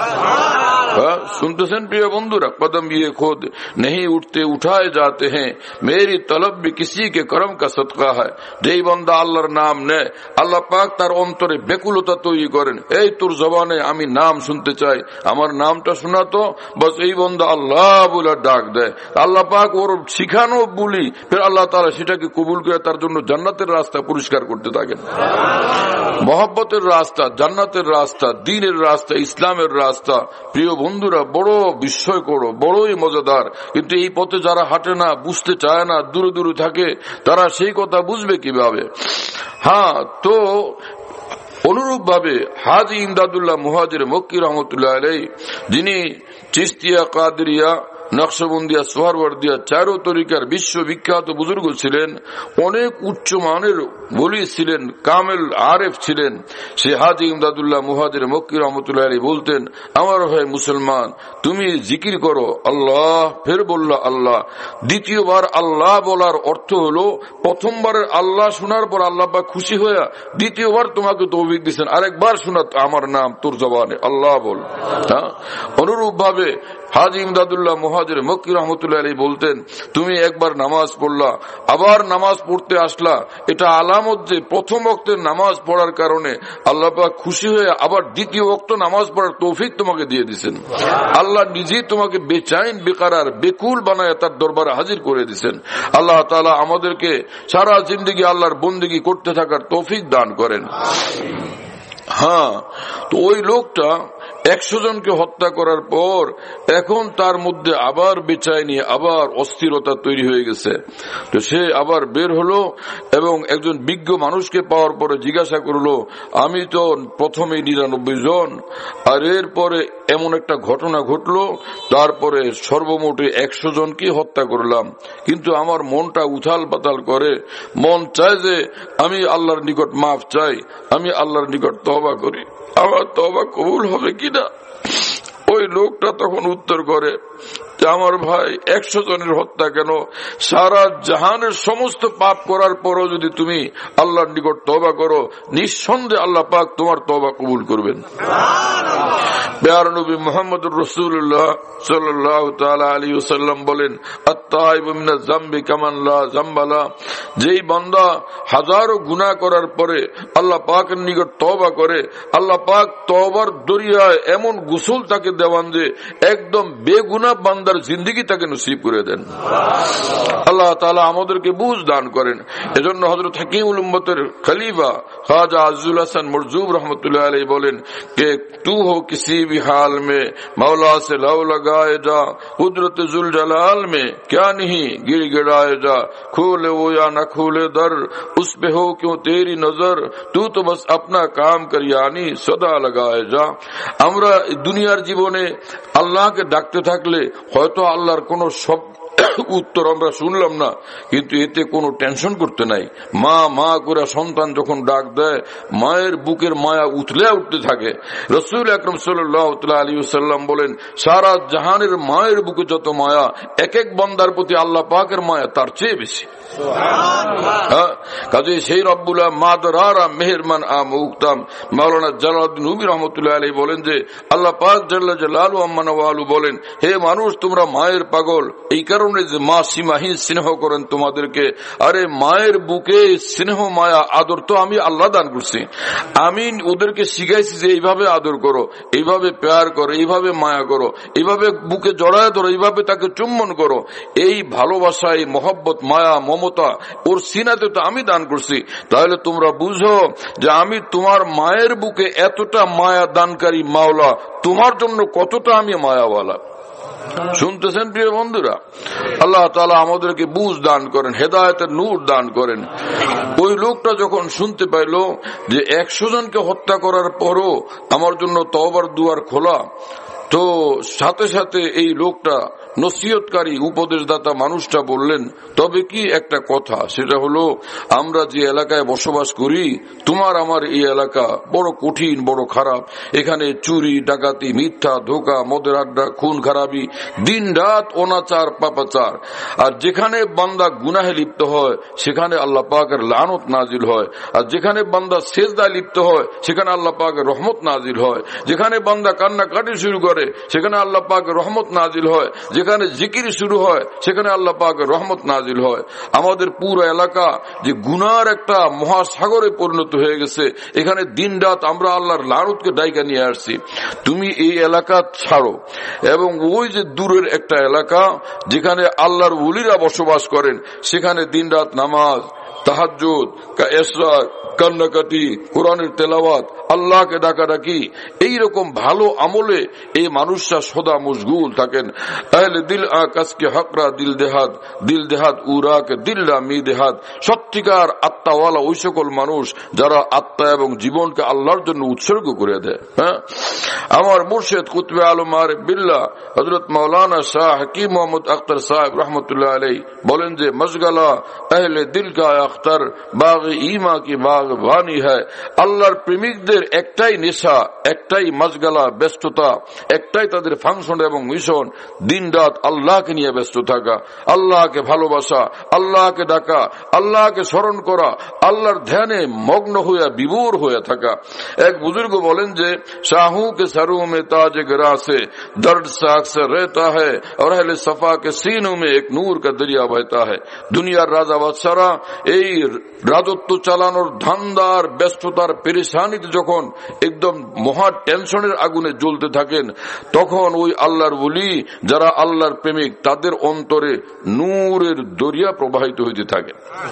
S2: শুনতেছেন প্রিয় বন্ধুরা? কদম ইয়ে খোদ नहीं उठते उठाए जाते हैं, मेरी तलब भी किसी के करम का सदका है। যেই বান্দা আল্লাহর নাম নেয়, আল্লাহ পাক তার অন্তরে বেকুলতা তৈরি করেন। এই তোর জবানে আমি নাম শুনতে চাই, আমার নামটা শোনাতো। বস এই বান্দা আল্লাহ বলে ডাক দেয়, আল্লাহ পাক ওর শিখানো বলি, ফের আল্লাহ তাআলা সেটাকে কবুল করে তার জন্য জান্নাতের রাস্তা পরিষ্কার করতে থাকেন। মহব্বতের রাস্তা, জান্নাতের রাস্তা, দ্বীনের রাস্তা, ইসলামের রাস্তা প্রিয় বন্ধুরা বড় বিস্ময়কর, বড়ই মজাদার। কিন্তু এই পথে যারা হাঁটে না, বুঝতে চায় না, দূরে দূরে থাকে, তারা সেই কথা বুঝবে কিভাবে? তো অনুরূপ ভাবে হাজী ইমদাদুল্লাহ মুহাজির মক্কি রহমতুল্লাহ আলাইহি, যিনি চিশতিয়া, কাদেরিয়া, নকশবন্দিয়া, সোহরওয়ার্দিয়া চারো তরিকার বিশ্ববিখ্যাত বুজুর্গ ছিলেন, অনেক উচ্চ মানের বলি ছিলেন, কামেল আরেফ ছিলেন। সে হাজী ইমদাদুল্লাহ মুহাজির মক্কি রহমতুল্লাহ আলাইহি বলতেন, আমার ভাই মুসলমান, তুমি জিকির করো আল্লাহ। ফের বলল আল্লাহ। দ্বিতীয়বার আল্লাহ বলার অর্থ হলো প্রথমবারের আল্লাহ শোনার পর আল্লাহ পাক খুশি হয়ে দ্বিতীয়বার তোমাকে তৌফিক দিচ্ছেন, আরেকবার শোনা আমার নাম তোর জবানে, আল্লাহ বল। অনুরূপ ভাবে হাজী ইমদাদুল্লাহ মুহাজির মক্কি রহমতুল্লাহ আলাইহি বলতেন, তুমি একবার নামাজ পড়লা, আবার নামাজ পড়তে আসলা, এটা আলামত যে প্রথম ওয়াক্তের নামাজ পড়ার কারণে আল্লাহ পাক খুশি হয়ে আবার দ্বিতীয় ওয়াক্ত নামাজ পড়ার তৌফিক তোমাকে দিয়ে দিয়েছেন। আল্লাহ নিজেই তোমাকে বেচাইন বেকারার বেকুল বানায় তার দরবারে হাজির করে দিয়েছেন। আল্লাহ তাআলা আমাদেরকে সারা জিন্দেগি আল্লাহর বন্দেগি করতে থাকার তৌফিক দান করেন। হ্যাঁ, তো ওই লোকটা 100 জনকে হত্যা করার পর এখন তার মধ্যে আবার বেচাইনি, আবার অস্থিরতা তৈরি হয়ে গেছে। তো সে আবার বের হলো এবং একজন বিজ্ঞ মানুষকে পাওয়ার পরে জিজ্ঞাসা করলো, আমি তো প্রথমে 99 জন, আর এরপরে এমন একটা ঘটনা ঘটলো, তারপরে সর্বমোটে 100 জনকে হত্যা করলাম, কিন্তু আমার মনটা উথাল পাতাল করে, মন চায় যে আমি আল্লাহর নিকট মাফ চাই, আমি আল্লাহর নিকট তওবা করি, আমার তওবা কবুল হবে কিনা। ওই লোকটা তখন উত্তর করে যে আমার ভাই, 100 জনের হত্যা কেন, সারা জাহানের সমস্ত পাপ করার পরও যদি তুমি আল্লাহর নিকট তওবা করো, নিঃসন্দেহে আল্লাহ পাক তোমার তওবা কবুল করবেন। প্যারা নবী মুহাম্মদুর রাসূলুল্লাহ সাল্লাল্লাহু তাআলা আলাইহি ওয়াসাল্লাম বলেন, আত-তাইবু মিনাজ যামবি কামান লা যামবা লা, যেই বান্দা হাজারো গুনাহ করার পরে আল্লাহ পাকের নিকট তওবা করে, আল্লাহ পাক তওবার দরিয়ায় এমন গোসল তাকে দেওয়ান যে একদম বেগুনাহ বান্দার জিন্দেগি তাকে নসিব করে দেন। আল্লাহ তাআলা আমাদেরকে বুঝ দান করেন। এজন্য হযরত হাকিমুল উম্মতের খলিফা খাজা আজুল হাসান মরজুব রহমতুল্লাহ আলাইহি বলেন যে তু হো কিসি भी हाल में मौला से लव लगाए जा, कुदरत जुल जलाल में क्या नहीं गिर गिड़ाए जा, खोले वो या न खोले दर उस पे हो क्यों तेरी नजर, तू तो बस अपना काम कर यानी सदा लगाए जा। আমরা দুনিয়ার জীবনে আল্লাহকে ডাকতে থাকলে হয়তো আল্লাহর কোন সব উত্তর আমরা শুনলাম না, কিন্তু এতে কোনো টেনশন করতে নাই। মা মা করে সন্তান যখন ডাক দেয়, মায়ের বুকের মায়া উঠলে উঠতে থাকে। রাসূল আকরাম সাল্লাল্লাহু আলাইহি ওয়াসাল্লাম বলেন, সারা জাহানের মায়ের বুকে যত মায়া, এক এক বান্দার প্রতি আল্লাহ পাকের মায়া তার চেয়ে বেশি। কাজে সেই রব্বুল মাদরারা মেহেরমান আমুক্তাম মাওলানা জালালউদ্দিন রুমি রহমতুল্লাহ আলাইহি বলেন যে আল্লাহ পাক জাল্লা জালালু আম্মানা ওয়ালু বলেন, হে মানুষ তোমরা মায়ের পাগল, এই কারণে যে মা সীমাহীন স্নেহ করেন তোমাদেরকে। আরে মায়ের বুকে স্নেহ মায়া আদর তো আমি আল্লাহ দান করছি, আমি ওদেরকে শিখাইছি যে এইভাবে আদর করো, এইভাবে প্যার করো, এইভাবে মায়া করো, এইভাবে বুকে জড়ায় ধরো, এইভাবে তাকে চুম্বন করো। এই ভালোবাসা, এই মহব্বত, মায়া, মমতা ওর সিনাতে তো আমি দান করছি। তাহলে তোমরা বুঝো যে আমি তোমার মায়ের বুকে এতটা মায়া দানকারী মাওলা, তোমার জন্য কতটা আমি মায়াওয়ালা। শুনতেছেন প্রিয় বন্ধুরা? আল্লাহ তাআলা আমাদেরকে বুঝ দান করেন, হেদায়েতের নূর দান করেন। ওই লোকটা যখন শুনতে পাইল যে 100 জনকে হত্যা করার পরও আমার জন্য তওবার দুয়ার খোলা, তো সাথে সাথে এই লোকটা নসিহতকারী উপদেশদাতা মানুষটা বললেন, তবে কি একটা কথা, সেটা হলো আমরা যে এলাকায় বসবাস করি, তোমার আমার এই এলাকা বড় কঠিন, বড় খারাপ। এখানে চুরি ডাকাতি, মিথ্যা, ধোঁকা, মদের আড্ডা, খুন খারাপি, দিন রাত অনাচার পাপাচার। আর যেখানে বান্দা গুনাহে লিপ্ত হয় সেখানে আল্লাহ পাকের লানত নাজিল হয়, আর যেখানে বান্দা সেজদায় লিপ্ত হয় সেখানে আল্লাহ পাকের রহমত নাজিল হয়, যেখানে বান্দা কান্নাকাটি শুরু করে সেখানে আল্লাহ পাকের রহমত নাজিল হয়, যেখানে জিকির শুরু হয় সেখানে আল্লাহ পাকের রহমত নাজিল হয়। আমাদের পুরো এলাকা যে গুনার একটা মহাসাগরে পরিণত হয়ে গেছে, এখানে দিন রাত আমরা আল্লাহর লানতকে ডাইকা নিয়ে আসছি। তুমি এই এলাকা ছাড়ো এবং ওই যে দূরের একটা এলাকা যেখানে আল্লাহর ওলিরা বসবাস করেন, সেখানে দিন রাত নামাজ, তাহাজ্জুদ, ইসরার, কান্নাকাটি, কোরআনের তেলাওয়াত, আল্লাহকে ডাকাডাকি, এইরকম ভালো আমলে এই মানুষরা সদা মশগুল থাকেন। আহলে দিল আকাশকে হকরা দিল দেহাত, দিল দেহাত উরাকে দিল্লা মি দেহাত। সত্যিকার আত্মাওয়ালা ওই সকল মানুষ যারা আত্মা এবং জীবনকে আল্লাহর জন্য উৎসর্গ করে দেয়। আমার মুর্শিদ কুতবে আলম আরিফ বিল্লাহ হযরত মাওলানা শাহ হাকিম মোহাম্মদ আখতার সাহেব রহমতুল্লাহ আলাইহি বলেন যে মশগালা আহলে দিল কা আখতার বাগ ঈমা কি বাগ বানি হয়। আল্লাহর প্রেমিকদের একটাই নেশা, একটাই মশগালা, ব্যস্ততা, একটাই তাদের ফাংশন এবং মিশন, দিন রাত আল্লাহকে নিয়ে ব্যস্ত থাকা, আল্লাহকে ভালোবাসা, আল্লাহকে ডাকা, আল্লাহকে স্মরণ করা, আল্লাহর ধ্যানে মগ্ন হইয়া বিভোর হয়ে থাকা। এক বুজুর্গ বলেন যে শাহু কে সরু মে তাজ গরা সে দর্দ সা আকসর रहता है और अहले सफा के सीनों में एक नूर का दरिया बहता है। দুনিয়ার রাজা বাদশারা এই রাজত্ব চালানোর ধান্দার ব্যস্ততার পেরেশানিতে যখন একদম মহা টেনশনের আগুনে জ্বলতে থাকেন, তখন ওই আল্লাহর ওলি যারা আল্লাহর প্রেমিক তাদের অন্তরে নূরের দরিয়া প্রবাহিত হইতে থাকে।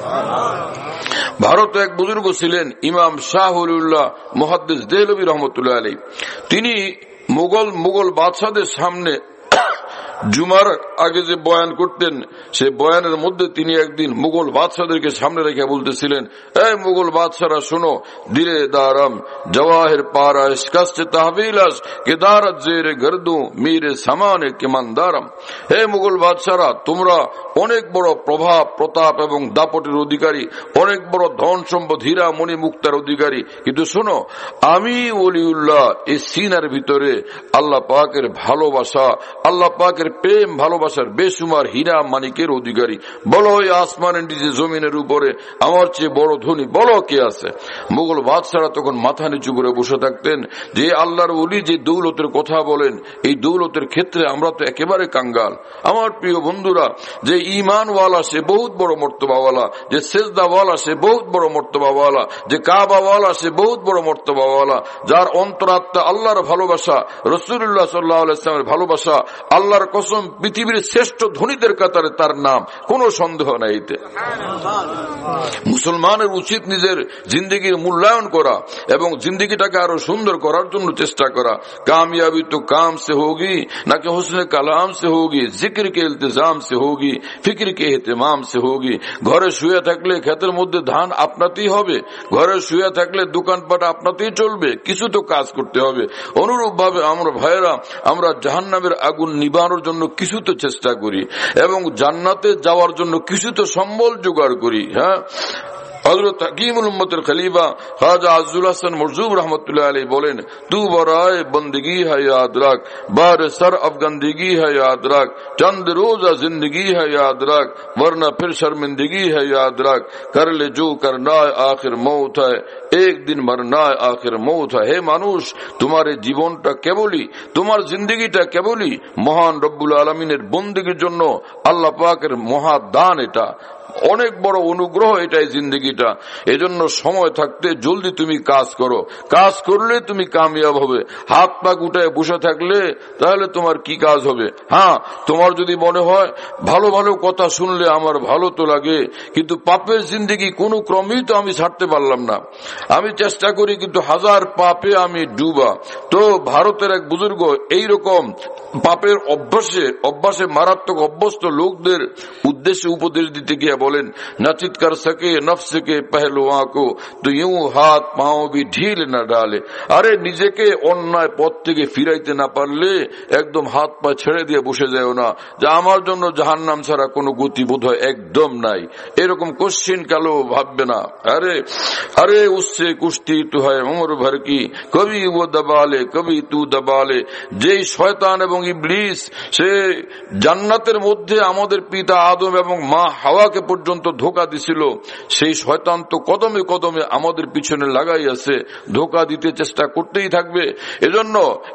S2: ভারতে এক বুজুর্গ ছিলেন ইমাম শাহ ওলিউল্লাহ মুহাদ্দিস দেহলভী রহমতুল্লাহ আলাইহি। তিনি মুঘল বাদশাদের সামনে জুমার আগে যে বয়ান করতেন, সে বয়ানের মধ্যে তিনি একদিন মুঘল বাদশাদেরকে সামনে রেখে বলতেছিলেন, এই মুঘল বাদশারা শোনো, দিলে দারাম জওয়াহির পারা ইশকাস্তে তাহবিলাস কেদারত জেরে গর্দু মিরে সামানে কিমানদারাম। হে মুঘল বাদশারা, তোমরা অনেক বড় প্রভাব প্রতাপ এবং দাপটের অধিকারী, অনেক বড় ধন সম্পদ হীরা মণি মুক্তার অধিকারী, কিন্তু শোনো, আমি ওলিউল্লাহ এই সিনার ভিতরে আল্লাহ পাকের ভালোবাসা, আল্লাহ পাকের প্রেম ভালোবাসার বেসুমার হীরা মানিকের অধিকারী। বলো ওই আসমানের নিচে জমিনের উপরে আমার চেয়ে বড় ধনী বলো কে আছে? মুঘল বাদশারা তখন মাথা নিচু করে বসে থাকতেন যে আল্লাহর ওলি যে দৌলতের কথা বলেন, এই দৌলতের ক্ষেত্রে আমরা তো একেবারে কাঙ্গাল। আমার প্রিয় বন্ধুরা, যে ইমানওয়ালা সে বহুত বড় মর্তবাওয়ালা, যে সেজদাওয়ালা সে বহুত বড় মর্তবাওয়ালা, যে কাবাওয়ালা সে বহুত বড় মর্তবাওয়ালা, যার অন্তরাত্মা আল্লাহর ভালোবাসা, রাসূলুল্লাহ সাল্লাল্লাহু আলাইহি ওয়াসাল্লামের ভালোবাসা, আল্লাহর কসম পৃথিবীর শ্রেষ্ঠ ধনীদের কাতারে তার নাম, কোনো সন্দেহ নাই এতে। মুসলমানের উচিত নিজের জিন্দেগির মূল্যায়ন করা এবং জিন্দেগিটাকে আরো সুন্দর করার জন্য চেষ্টা করা। কামিয়াবি তো কাম সে হোগি নাকি হুসনে কালাম সে হোগি, জিকির কে ইলতিজাম সে হোগি, ফিকির কে ইহতিমাম সে হোগি। ঘরে শুয়ে থাকলে ক্ষেতের মধ্যে ধান আপনাতেই হবে, ঘরে শুয়ে থাকলে দোকানপাট আপনাতেই চলবে, কিছু তো কাজ করতে হবে। অনুরূপ ভাবে আমরা ভাইয়েরা, আমরা জাহান্নামের আগুন নিবানোর জন্য কিছু তো চেষ্টা করি এবং জান্নাতে যাওয়ার জন্য কিছু তো সম্বল জোগাড় করি। হ্যাঁ, হযরত হাকিমুল উম্মতের খলিফা খাজা আজজুল হাসান মরজুব রহমতুল্লাহ আলাইহি বলেন, তু বরায়ে বন্দগি है याद रख, बार सर अफगंदगी है याद रख, चंद रोजा जिंदगी है याद रख, वरना फिर शर्मिंदगी है याद रख, कर ले जो करना है आखिर मौत है, एक दिन मरना है आखिर मौत है। হে মানুষ, তোমার জীবনটা কেবলই, তোমার জিন্দেগিটা কেবলই মহান রব্বুল আলামিনের বন্দেগীর জন্য আল্লাহ পাকের মহাদান, এটা অনেক বড় অনুগ্রহ এটাই জিন্দেগিটা। এজন্য সময় থাকতে জলদি তুমি কাজ করো, কাজ করলে তুমি কামিয়াব হবে। হাত পা গুটায় বসে থাকলে তাহলে তোমার কি কাজ হবে? হ্যাঁ, তোমার যদি মনে হয় ভালো ভালো কথা শুনলে আমার ভালো তো লাগে, কিন্তু পাপের জিন্দেগি কোনো ক্রমেই তো আমি ছাড়তে পারলাম না, আমি চেষ্টা করি কিন্তু হাজার পাপে আমি ডুবা। তো ভারতের এক বুজুর্গ এইরকম পাপের অভ্যাসে মারাত্মক অভ্যস্ত লোকদের উদ্দেশ্যে উপদেশ দিতে গিয়ে বলেন, নাচিত কর সকে নফস কে পহলুয়া কো তো ইউ হাত পাও ভি ঢিল না ডালে। আরে নিজেকে অন্যায় পথ থেকে ফিরাইতে না পারলে একদম হাত পা ছেড়ে দিয়ে বসে যায় না, যা আমার জন্য জাহান্নাম ছাড়া কোনো গতি বোধ হয় একদম নাই, এরকম কোশ্চিন কালো ভাববে না। আরে আরে উসসে কুস্তি তু হয় উমর ভর কি, কবি ও দবালে কবি তু দবালে। যেই শয়তান এবং ইবলিস সে জান্নাতের মধ্যে আমাদের পিতা আদম এবং মা হাওয়াকে পর্যন্ত ধোঁকা দিছিল, সেই শয়তান তো কদমে কদমে আমাদের পিছনে লাগাই আছে, ধোঁকা দিতে চেষ্টা করতেই থাকবে। এজন্য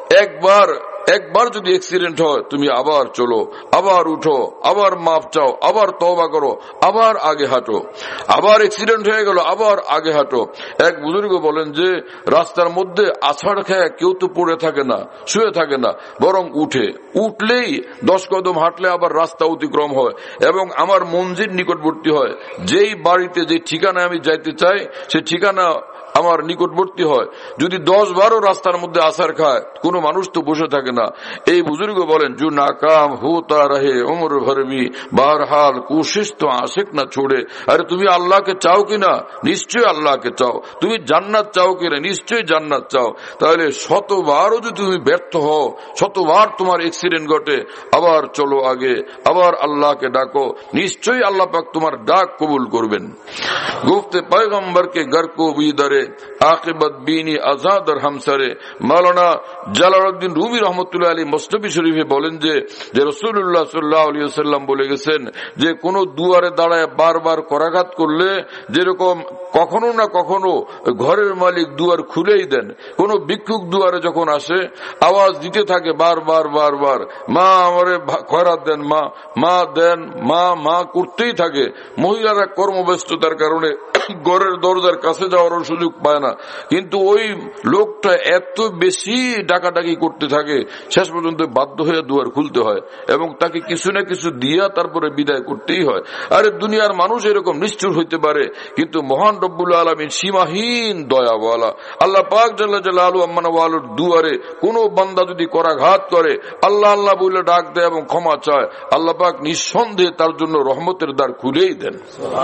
S2: একবার যদি অ্যাক্সিডেন্ট হয়, তুমি আবার চলো, আবার উঠো, আবার মাফ চাও, আবার তওবা করো, আবার আগে হাঁটো। আবার অ্যাক্সিডেন্ট হয়ে গেল, আবার আগে হাঁটো। এক বুজুর্গ বলেন যে রাস্তার মধ্যে আছাড় খেয়ে কেউ তো পড়ে থাকে না, শুয়ে থাকে না, বরং উঠলেই 10 কদম হাঁটলে আবার রাস্তা অতিক্রম হয় এবং আমার মঞ্জিল নিকটবর্তী হয়। যেই বাড়িতে যে ঠিকানায় আমি যাইতে চাই সে ঠিকানা আমার নিকটবর্তী হয়। যদি 10-12 রাস্তার মধ্যে আছাড় খায়, কোনো মানুষ তো বসে থাকে না। এই বুজুর্গ বলেন, জু নাকাম হোতা রহে উমর ভরবি বারহাল কোশিশ তো আশিক না ছোড়ে। আরে তুমি আল্লাহকে চাও কিনা? নিশ্চয়ই আল্লাহকে চাও। তুমি জান্নাত চাও কিনা? নিশ্চয়ই জান্নাত চাও। তাহলে শতবারও যদি তুমি ব্যর্থ হও, শতবার তোমার অ্যাক্সিডেন্ট ঘটে, আবার চলো আগে, আবার আল্লাহকে ডাকো, নিশ্চয়ই আল্লাহ পাক তোমার ডাক কবুল করবেন। গুফতে পয়গম্বর কে ঘর কো বিদরে করে আকিবাত বিনি আজাদ আর হামসারে। মাওলানা জালালউদ্দিন রুমি রহমতুল্লাহ আলী মসনবী শরীফে বলেন যে রাসূলুল্লাহ সাল্লাল্লাহু আলাইহি ওয়াসাল্লাম বলে গেছেন যে কোন দুয়ারে দাঁড়ায় বারবার করাঘাত করলে যেরকম কখনো না কখনো ঘরের মালিক দুয়ার খুলেই দেন, কোন ভিক্ষুক দুয়ারে যখন আসে আওয়াজ দিতে থাকে বারবার বারবার, মা আমারে খয়রাত দেন, মা মা দেন, মা মা করতেই থাকে। মহিলারা কর্মব্যস্ততার কারণে ঘরের দরজার কাছে যাওয়ার সুযোগ পায় না, কিন্তু ওই লোকটা এত বেশি ডাকাডাকি করতে থাকে শেষ পর্যন্ত বাধ্য হয়ে দুয়ার খুলতে হয় এবং তাকে কিছু না কিছু দিয়া তারপরে বিদায় করতেই হয়। আরে দুনিয়ার মানুষ এরকম নিষ্ঠুর হইতে পারে, কিন্তু মহান রব্বুল আলামিন সীমাহীন দয়াওয়ালা আল্লাহ পাক জাল্লা জালালুহু আম্মানাওয়ালুর দুয়ারে কোন বান্দা যদি করাঘাত করে, আল্লাহ আল্লাহ বলে ডাক দেয় এবং ক্ষমা চায়, আল্লাহ পাক নিঃসন্দেহে তার জন্য রহমতের দ্বার খুলেই দেন।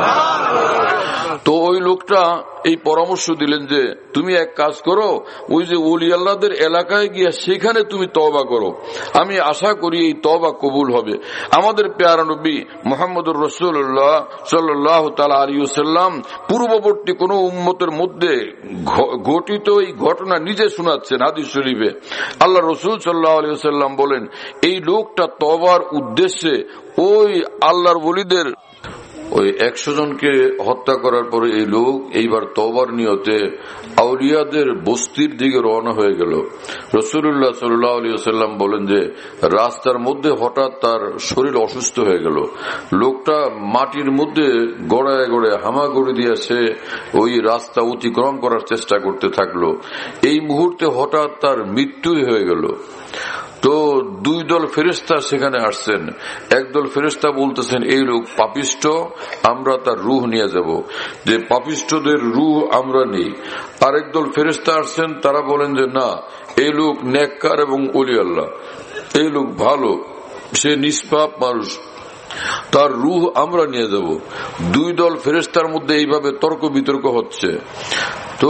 S2: তো ওই লোকটা এই পরামর্শ দিলেন যে তুমি এক কাজ করো, ওই যে ওলি আল্লাহদের এলাকায় গিয়ে সেখানে তুমি তওবা করো, আমি আশা করি এই তওবা কবুল হবে। আমাদের প্যারা নবী মুহাম্মদুর রাসূলুল্লাহ সাল্লাল্লাহু তাআলা আলাইহি ওয়াসাল্লাম পূর্ববর্তী কোন উম্মতের মধ্যে ঘটিত এই ঘটনা নিজে শোনাচ্ছেন হাদিস শরীফে। আল্লাহ রাসূল সাল্লাল্লাহু আলাইহি ওয়াসাল্লাম বলেন এই লোকটা তওবার উদ্দেশ্যে ওই আল্লাহর ওলিদের ওই 100 জনকে হত্যা করার পরে এই লোক এইবার তওবার নিয়তে আউলিয়াদের বস্তির দিকে রওনা হয়ে গেল। রাসূলুল্লাহ সাল্লাল্লাহু আলাইহি ওয়াসাল্লাম বলেন যে রাস্তার মধ্যে হঠাৎ তার শরীর অসুস্থ হয়ে গেল। লোকটা মাটির মধ্যে গড়ায় গড়ায় হামাগুড়ি দিয়ে সে ওই রাস্তা অতিক্রম করার চেষ্টা করতে থাকলো। এই মুহূর্তে হঠাৎ তার মৃত্যু হয়ে গেল। তো দুই দল ফেরেশতা সেখানে আসছেন। একদল ফেরেশতা বলতেছেন এই লোক পাপিষ্ঠ, আমরা তার রূহ নিয়ে যাব, যে পাপিষ্ঠদের রূহ আমরা নেই। আরেক দল ফেরেশতা আসছেন, তারা বলেন যে না, এই লোক নেককার এবং ওলি আল্লাহ, এই লোক ভালো, সে নিষ্পাপ মানুষ, তার রূহ আমরা নিয়ে যাব। দুই দল ফেরেশতার মধ্যে এইভাবে তর্ক বিতর্ক হচ্ছে। তো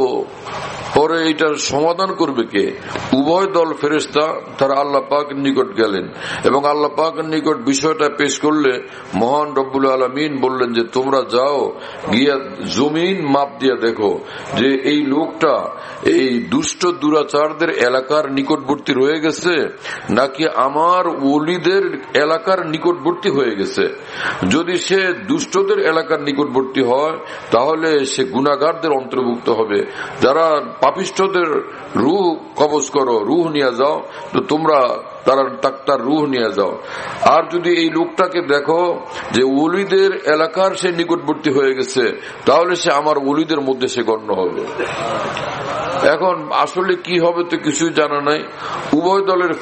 S2: পরে এটার সমাধান করবে কে? উভয় দল ফেরেশতা তারা আল্লাহ পাকের নিকট গেলেন এবং আল্লাহ পাকের নিকট বিষয়টা পেশ করলে মহান রব্বুল আলামিন বললেন যে তোমরা যাও গিয়া জমিন মাপ দিয়ে দেখো যে এই লোকটা এই দুষ্ট দুরাচারদের এলাকার নিকটবর্তী রয়ে গেছে নাকি আমার ওলিদের এলাকার নিকটবর্তী হয়ে গেছে। যদি সে দুষ্টদের এলাকার নিকটবর্তী হয় তাহলে সে গুনাহগারদের অন্তর্ভুক্ত হবে। যারা পাপিষ্ঠদের রূহ কবজ করো, রূহ নিয়ে যাও, তো তোমরা তার রূহ নিয়ে যাও। আর যদি এই লোকটাকে দেখো যে ওলিদের এলাকার সে নিকটবর্তী হয়ে গেছে তাহলে সে আমার ওলিদের মধ্যে সে গণ্য হবে। এখন আসলে কি হবে তো কিছুই জানা নাই। উভয়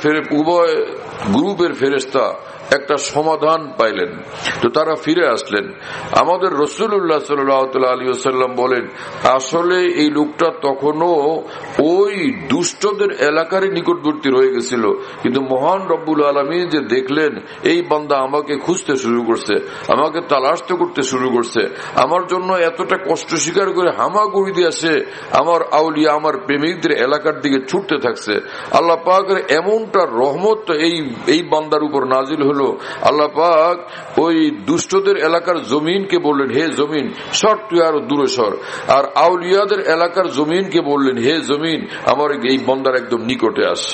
S2: গ্রুপের ফেরেশতা একটা সমাধান পাইলেন, তো তারা ফিরে আসলেন। আমাদের রাসূলুল্লাহ সাল্লাল্লাহু আলাইহি ওয়াসাল্লাম বলেন আসলে এই লোকটা তখনও ওই দুষ্টদের এলাকারই নিকটবর্তী রয়ে গেছিল, কিন্তু মহান রব্বুল আলামিন যে দেখলেন এই বান্দা আমাকে খুঁজতে শুরু করছে, আমাকে তালাশ করতে শুরু করছে, আমার জন্য এতটা কষ্ট স্বীকার করে হামাগুড়ি দিয়ে আসে আমার আউলিয়া আমার প্রেমিকদের এলাকার দিকে ছুটতে থাকছে। আল্লাহ পাকের এমনটা রহমত এই বান্দার উপর নাজিল হলো, আল্লাহ পাক ওই দুষ্টদের এলাকার জমিনকে বললেন হে জমিন সর, তুই আরো দূরে সর। আর আউলিয়াদের এলাকার জমিনকে বললেন হে জমিন আমার এই বান্দার একদম নিকটে আস।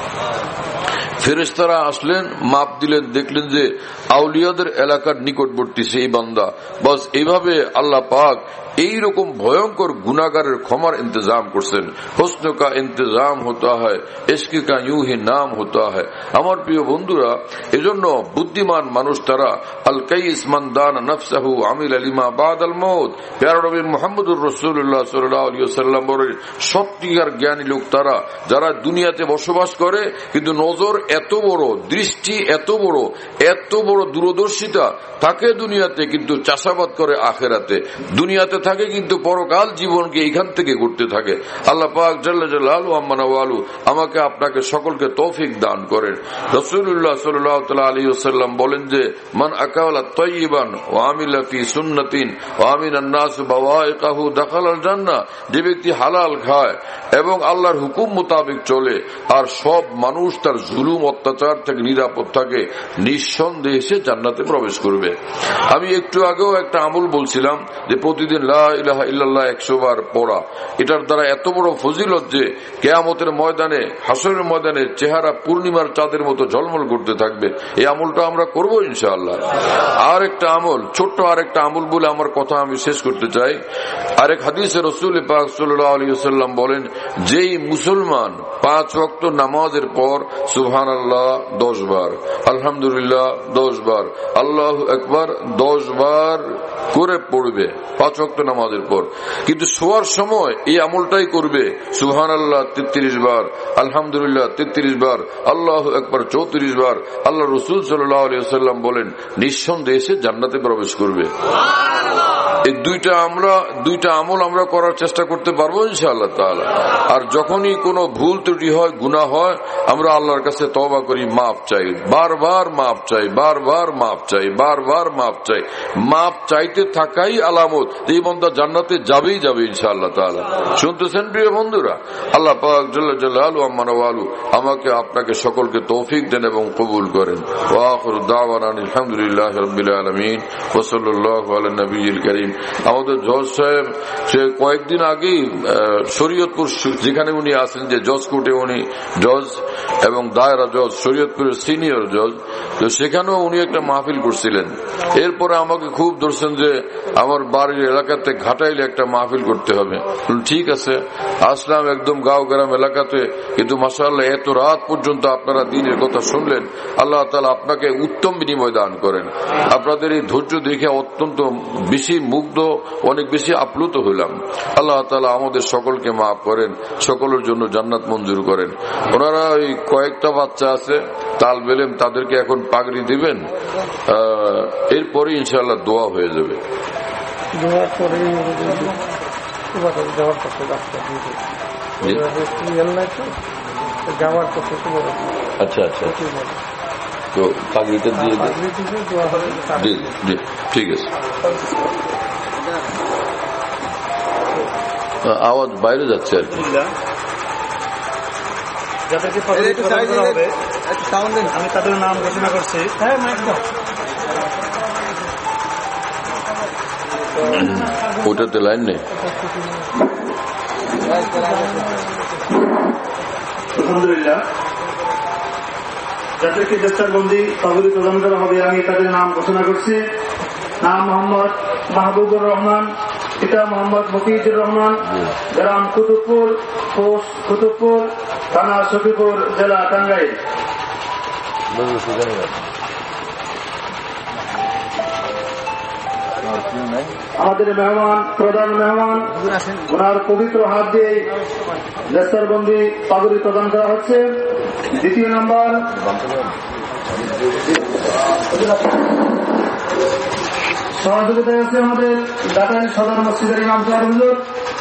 S2: ফেরেশতারা আসলেন, মাপ দিলেন, দেখলেন যে আউলিয়াদের এলাকার নিকটবর্তী সেই বান্দা। বাস এইভাবে আল্লাহ পাক এইরকম ভয়ঙ্কর গুনাহগারের ক্ষমার ইন্তজাম করছেন। হুসন কা ইন্তজাম হতা হয়, ইশক কা ইউ হি নাম হতা হয়। আমার প্রিয় বন্ধুরা, এজন্য বুদ্ধিমান মানুষ তারা আল কাইস মান দান নফসহু আমিল লিমা বাদাল মউত। প্যারা নবী মুহাম্মদুর রাসূলুল্লাহ সাল্লাল্লাহু আলাইহি ওয়াসাল্লাম বলেন সত্যিকার জ্ঞানী লোক তারা যারা দুনিয়াতে বসবাস করে কিন্তু নজর এত বড়, দৃষ্টি এত বড় দূরদর্শিতা থাকে দুনিয়াতে, কিন্তু চাষাবাদ করে আখেরাতে। দুনিয়াতে থাকে কিন্তু পরকাল জীবনকে এখান থেকে করতে থাকে। আল্লাহ পাক জাল্লা জালালু আম্মানা ওয়ালু আমাকে আপনাকে সকলকে তৌফিক দান করেন। রাসূলুল্লাহ সাল্লাল্লাহু আলাইহি ওয়াসাল্লাম বলেন যে মান আকালা তাইয়িবান ওয়া আমিলা ফি সুন্নাতিন ওয়া আমিনান নাস বাওয়াইকাহু দাখালাল জান্নাহ। যে ব্যক্তি হালাল খায় এবং আল্লাহর হুকুম মোতাবেক চলে আর সব মানুষ তার জুলুম অত্যাচার থেকে নিরাপদ থাকে, নিঃসন্দেহে সে জান্নাতে প্রবেশ করবে। আমি একটু আগেও একটা আমল বলছিলাম যে প্রতিদিন লা লা ইলাহা ইল্লাল্লাহ 100 বার পড়া, এটার দ্বারা এত বড় ফজিলত যে কিয়ামতের ময়দানে, হাসরের ময়দানে চেহারা পূর্ণিমার চাঁদের মতো ঝলমল করতে থাকবে। এই আমলটা আমরা করব ইনশাআল্লাহ। আর একটা আমল, ছোট্ট আর একটা আমল বলে আমার কথা আমি শেষ করতে চাই। আরেক হাদিসে রাসূল পাক সাল্লাল্লাহু আলাইহি ওয়াসাল্লাম বলেন, যেই মুসলমান 5 ওয়াক্ত নামাজের পর সুবহানাল্লাহ 10 বার, আলহামদুলিল্লাহ 10 বার, আল্লাহু আকবার 10 বার করে পড়বে 5 ওয়াক্ত নামাজের পর, কিন্তু শোয়ার সময় এই আমলটাই করবে, সুবহানাল্লাহ 33 বার, আলহামদুলিল্লাহ 33 বার, আল্লাহু আকবার 34 বার, আল্লাহ রাসূল সাল্লাল্লাহু আলাইহি ওয়াসাল্লাম বলেন নিঃসন্দেহে সে জান্নাতে প্রবেশ করবে। এই দুইটা আমল আমরা করার চেষ্টা করতে পারবো ইনশাআল্লাহ তাআলা। আর যখনই কোনো ভুল ত্রুটি হয়, গুনাহ হয়, আমরা আল্লাহর কাছে তওবা করি, মাফ চাই, বারবার মাফ চাই, বারবার মাফ চাই, বারবার মাফ চাই। মাফ চাইতে থাকাই আলামত এই বান্দা জান্নাতে যাবেই যাবে ইনশাআল্লাহ তাআলা। শুনতেছেন প্রিয় বন্ধুরা? আল্লাহ পাক জাল্লা জালালু আম্মা ওয়ালু আমাকে আপনাকে সকলকে তৌফিক দেন এবং কবুল করেন। ওয়া আখিরু দাওয়ানা আলহামদুলিল্লাহি রাব্বিল আলামিন ওয়া সাল্লাল্লাহু আলা নবিয়িল কারীম। আমাদের জজ সাহেব সে কয়েকদিন আগেই শরীয়তপুর, যেখানে উনি আছেন, যে জজ কোর্টে উনি জজ এবং দায়রা জজ, শরীয়তপুরের সিনিয়র জজ, তো সেখানেও উনি একটা মাহফিল করছিলেন। এরপরে আমাকে খুব ধরছেন যে আমার বাড়ির এলাকাতে ঘাটাইলে একটা মাহফিল করতে হবে। ঠিক আছে, আসলাম একদম গাঁও গ্রাম এলাকাতে, কিন্তু মাশাআল্লাহ এত রাত পর্যন্ত আপনারা দ্বীনের কথা শুনলেন। আল্লাহ তাআলা আপনাকে উত্তম বিনিময় দান করেন। আপনাদের এই ধৈর্য দেখে অত্যন্ত বেশি মুগ্ধ, অনেক বেশি আপ্লুত হইলাম। আল্লাহ তাআলা আমাদের সকলকে মাফ করেন, সকলের জন্য জান্নাত মঞ্জুর করেন। ওনারা ওই কয়েকটা বাচ্চা আছে তালবে ইলম, তাদেরকে এখন পাগড়ি দিবেন, এরপরে ইনশাআল্লাহ দোয়া হয়ে যাবে। আচ্ছা আচ্ছা, তো পাগড়িটা দিয়ে ঠিক আছে। আওয়াজ বাইরে যাচ্ছে আর কি।
S3: আমি তাদের নাম ঘোষণা করছি।
S2: ওটাতে লাইন নেই।
S3: আলহামদুলিল্লাহ, যাদেরকে দস্তারবন্দি পাগড়ি প্রদান করা হবে আমি তাদের নাম ঘোষণা করছি। নাম মোহাম্মদ মাহবুবুর রহমান, পিতা মোহাম্মদ মফিজুর রহমান, গ্রাম কুতুবপুর, পোস্ট কুতুবপুর, থানা সফিপুর, জেলা টাঙ্গাইল। আমাদের মেহমান, প্রধান মেহমান, ওনার পবিত্র হাত দিয়ে দস্তারবন্দি পাগড়ি প্রদান করা হচ্ছে। দ্বিতীয় নম্বর সহযোগিতায় আছে আমাদের ঢাকায় সদর মসজিদের ইমাম সাহেব হুজুর,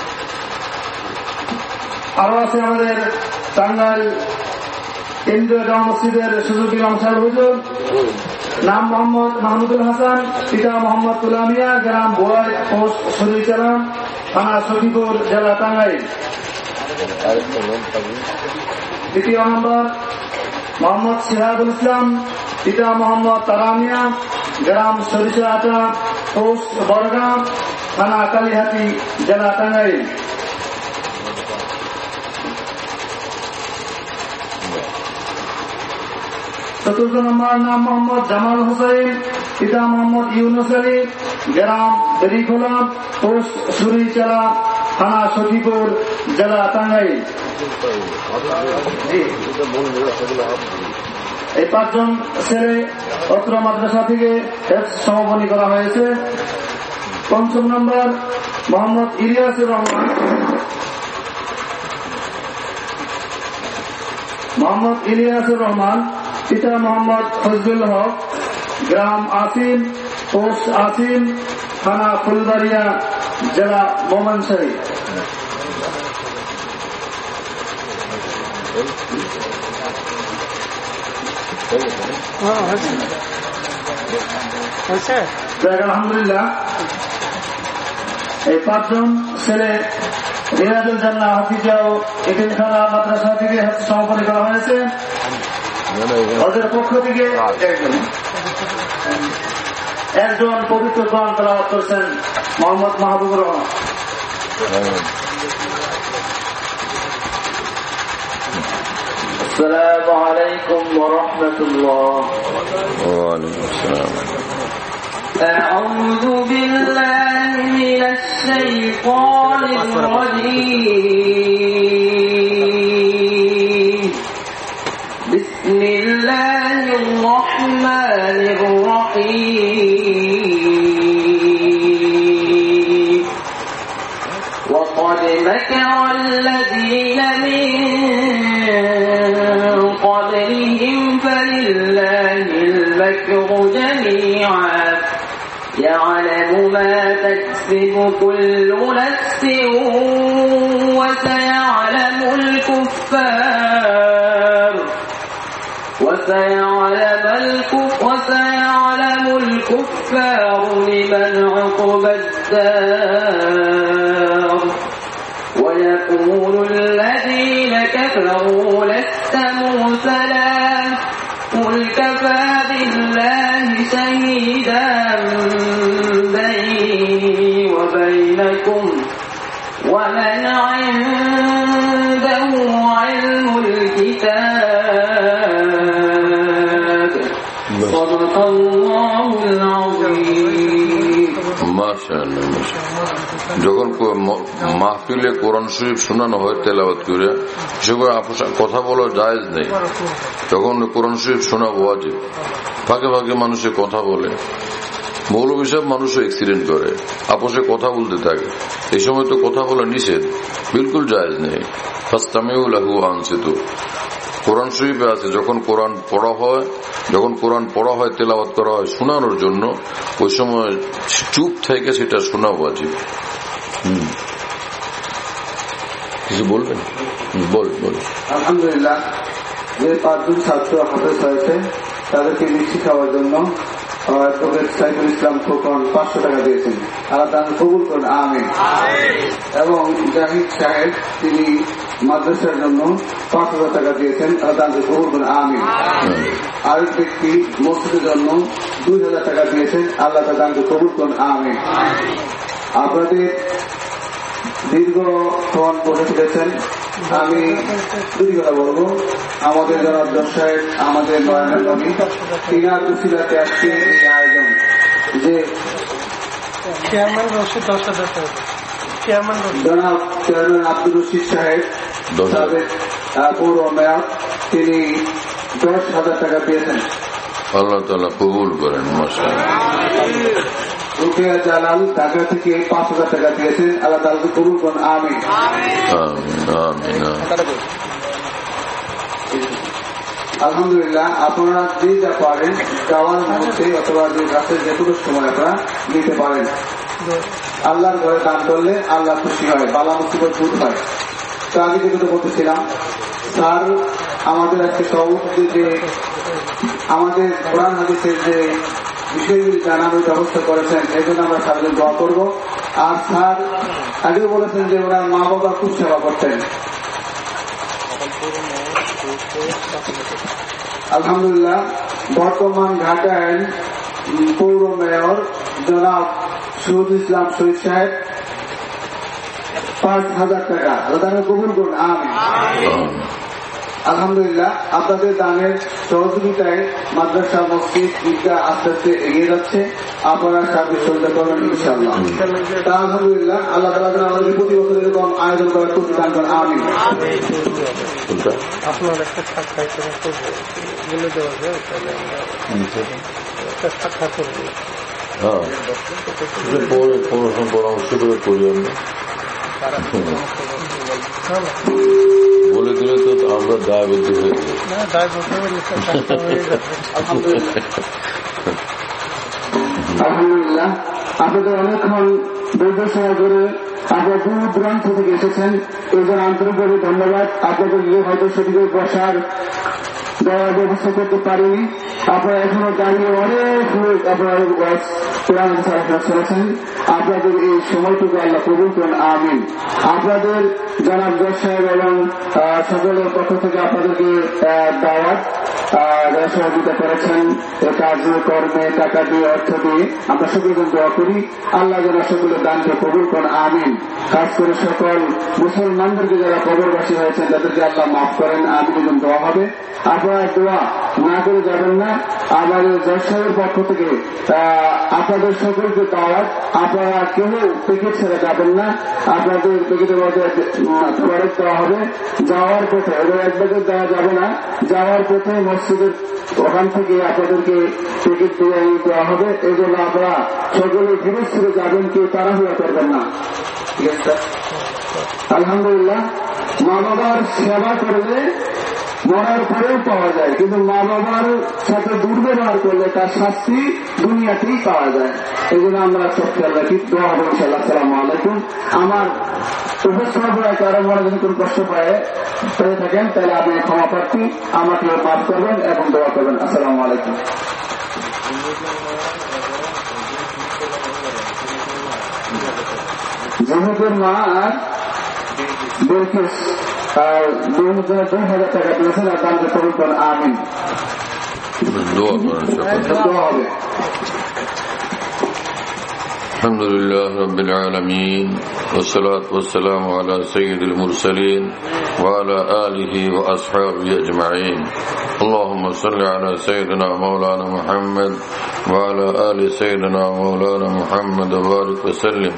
S3: আরো আছে আমাদের টাঙ্গাইল কেন্দ্রীয় জামা মসজিদের সুযোগ ইমাম সাহেব হুজুর। নাম মোহাম্মদ মাহমুদুল হাসান, পিতা মোহাম্মদ তুলামিয়া, গ্রাম বোয়াই, পোস্ট শরীরচালা, থানা সখীপুর, জেলা টাঙ্গাইল। দ্বিতীয় নম্বর মোহাম্মদ সিরাজুল ইসলাম, পিতা মোহাম্মদ তারামিয়া, গ্রাম সরিষাআটা, পোস্ট বড়গাঁ, থানা কালিহাতি, জেলা টাঙ্গাইল। চতুর্থ নম্বর নাম মোহাম্মদ জামাল হোসেন, পিতা মোহাম্মদ ইউনুস আলী, গ্রাম বেরিখোলা, পোস্ট সুরিচালা, থানা সখীপুর, জেলা টাঙ্গাইল। এই 5 জন ছেলে অত্র মাদ্রাসা থেকে সমাপনী করা হয়েছে। পঞ্চম নম্বর মোহাম্মদ ইলিয়াসুর রহমান, মোহাম্মদ ইলিয়াসুর রহমান, পিতা মোহাম্মদ ফজলুল হক, গ্রাম আসিম, পোস্ট আসিম, থানা ফুলবাড়িয়া, জেলা ময়মনসিংহ। আলহামদুলিল্লাহ, এই 5 জন ছেলে রিয়াজুল জান্নাহ হাফিজা ও এতিমখানা মাদ্রাসা থেকে সমাপনী করা হয়েছে। ওদের পক্ষ থেকে একজন পবিত্র কোরআন তেলাওয়াত করছেন মোহাম্মদ মাহবুবুর রহমান। السلام عليكم ورحمة الله.
S2: وعليكم السلام.
S3: أعوذ بالله من الشيطان الرجيم. بسم الله الرحمن الرحيم. وقد مكر الذين من قبلهم فلله المكر جميعا يعلم ما تكسب كل نفس وسيعلم الكفار لمن عقبى الدار ويقول الذين كفروا لست مرسلا قل كفى بالله شهيدا بيني وبينكم ومن عنده علم الكتاب صدق الله العظيم.
S2: মাশাআল্লাহ। যখন মাহফিলে কোরআন শরীফ শোনানো হয় তেলাওয়াত করে, সেগুলো কথা বলা জায়েজ নেই। তখন কোরআন শরীফ শোনা ওয়াজিব। ফাঁকে ফাঁকে মানুষে কথা বলে, মৌলভী সাহেব মানুষও অ্যাক্সিডেন্ট করে, আপোষে কথা বলতে থাকে। এই সময় তো কথা বলা নিষেধ, বিলকুল জায়েজ নেই। ফাসতামিউ লাহু ওয়া আনসিতু। কোরআন শরীফে আছে যখন কোরআন পড়া হয় তেলাওয়াত করা হয় শোনানোর জন্য, ওই সময় চুপ থেকে সেটা শোনা ওয়াজিব। কিছু বলবেন? বল।
S3: আলহামদুলিল্লাহ, যে 5 জন ছাত্র হাফেজ হয়েছে তাদেরকে মিষ্টি খাওয়ার জন্য সাইফুল ইসলাম খোকন 500 টাকা দিয়েছেন। আল্লাহ তাআলা কবুল করুন, আমিন। এবং জাহিদ সাহেব তিনি মাদ্রাসার জন্য 5,000 টাকা দিয়েছেন। আল্লাহ তাআলা কবুল করুন, আমিন। আরেক ব্যক্তি মসজিদের জন্য 2,000 টাকা দিয়েছেন। আল্লাহ তাআলা কবুল করুন, আমিন। আপনাদের দীর্ঘক্ষণ বসে ফিরেছেন। আমি দুটি কথা বলবো। আমাদের যারা সাহেব, আমাদের নয়নের নবী, তিনার উসিলাতে আজকে এই আয়োজন, যে চেয়ারম্যান জনাব চেয়ারম্যান আব্দুর রশিদ সাহেব তাদের পৌর মেয়র, তিনি 10,000 টাকা পেয়েছেন।
S2: আল্লাহ তাআলা কবুল করেন। মাশাআল্লাহ। রুকিয়া জালাল ঢাকা থেকে 5,000 টাকা দিয়েছেন। আল্লাহ তাআলা কবুল করুন, আমিন। আলহামদুলিল্লাহ, আপনারা যে যা পারেন যাওয়ার মধ্যে অথবা যে গাছের যে কোনো সময় আপনারা নিতে পারেন। আল্লাহর ঘরে দান করলে আল্লাহ খুশি হয়, বালা মুসিবত দূর হয়। তো আমি যেগুলো বলতেছিলাম, স্যার আমাদের আজকে সভাপতি যে আমাদের কোরআন হাদিসের যে বিষয়গুলি জানানোর ব্যবস্থা করেছেন, এই জন্য আমরা স্যারদের দোয়া করব। আর স্যার আগেও বলেছেন যে ওনার মা বাবা খুব সেবা করতেন। আলহামদুলিল্লাহ, বর্তমান ঢাকায় পৌর মেয়র জনাব শহীদুল ইসলাম শহীদ সাহেব 5,000 টাকা। তারা কবুল করুন, আমিন। আলহামদুলিল্লাহ, আপনাদের দানের সহযোগিতায় মাদ্রাসা মসজিদ ঈদগাহ আস্তে আস্তে এগিয়ে যাচ্ছে। আপনারা সার্বিক সহযোগিতা করবেন ইনশাআল্লাহ। তা আলহামদুলিল্লাহ, আল্লাহ তাআলা আমাদের প্রতি বছর এরকম আয়োজন করার তৌফিক দান করেন, আমিন।
S4: আপনার একটা সাক্ষাৎ বলে দেওয়া যায়, তাহলে আমরা একটা সাক্ষাৎ করবো।
S2: পরামর্শ করে করি আমরা, বলে দিলে তো আমরা দায়বদ্ধ হয়ে যাই।
S3: আলহামদুলিল্লাহ, আপনাদের অনেকক্ষণ দীর্ঘ সময় ধরে আপনারা দূর দূরান্ত থেকে এসেছেন, এই জন্য আন্তরিকভাবে ধন্যবাদ। আপনাদেরকে হয়তো সেদিকে বসার দেওয়ার ব্যবস্থা করতে পারিনি। আপনারা এখনো দাঁড়িয়ে অনেক লোক আপনারা কোরআন শুনেছেন। আপনাদের এই সময়টুকু আল্লাহ কবুল করুন, আমিন। আপনাদের জনাব জজ সাহেব এবং সকলের পক্ষ থেকে আপনাদেরকে দাওয়াত। যারা সহযোগিতা করেছেন এ কাজে কর্মে টাকা দিয়ে অর্থ দিয়ে আমরা সকলে যেন দোয়া করি আল্লাহ যেন সকলের দানকে কবুল করেন আমিন। খাস করে সকল মুসলমানদেরকে যারা কবরবাসী হয়েছেন তাদেরকে আল্লাহ মাফ করেন আমিন যেন দোয়া হবে। আপনারা দোয়া না করে যাবেন না। আমাদের জজসাহেবের পক্ষ থেকে আপনাদের সকলকে দাওয়াত, আপনারা কেউ টিকিট ছেড়ে যাবেন না। আপনাদের টিকিটের মধ্যে দেওয়া হবে যাওয়ার পথে, ওদের একবারে দেওয়া যাবে না। যাওয়ার পথে মসজিদের ওখান থেকে আপনাদেরকে টিকিট দিয়ে দেওয়া হবে। এই জন্য আপনারা সকলে ধীরে ধীরে যাবেন, কেউ তাড়াহুড়া করবেন না। ঠিক আছে। আলহামদুলিল্লাহ, মা বাবার সেবা করলে মরার পরেও পাওয়া যায়, কিন্তু মা বাবার সাথে দুর্ব্যবহার করলে তার শাস্তি দুনিয়াতেই পাওয়া যায়। এই জন্য আমরা সব খেয়াল রাখি। দোয়া হবে ইনশাআল্লাহ। আসসালামু আলাইকুম। আমার উপস্থাপনায় কারো মনে যদি কোন কষ্ট পেয়ে থাকেন তাহলে আপনি ক্ষমা প্রার্থী, আমাকে মাফ করবেন এবং দোয়া করবেন। আসসালামু আলাইকুম। জমিদের মা বিলকিস 2,000 টাকা দিয়েছেন, আর দানকে কবুল করেন আমিন। দোয়া হবে।
S2: الحمد لله رب العالمين والصلاة والسلام على سيد المرسلين وعلى آله وأصحابه أجمعين. اللهم صل على سيدنا مولانا محمد وعلى آل سيدنا مولانا محمد وبارك وسلم.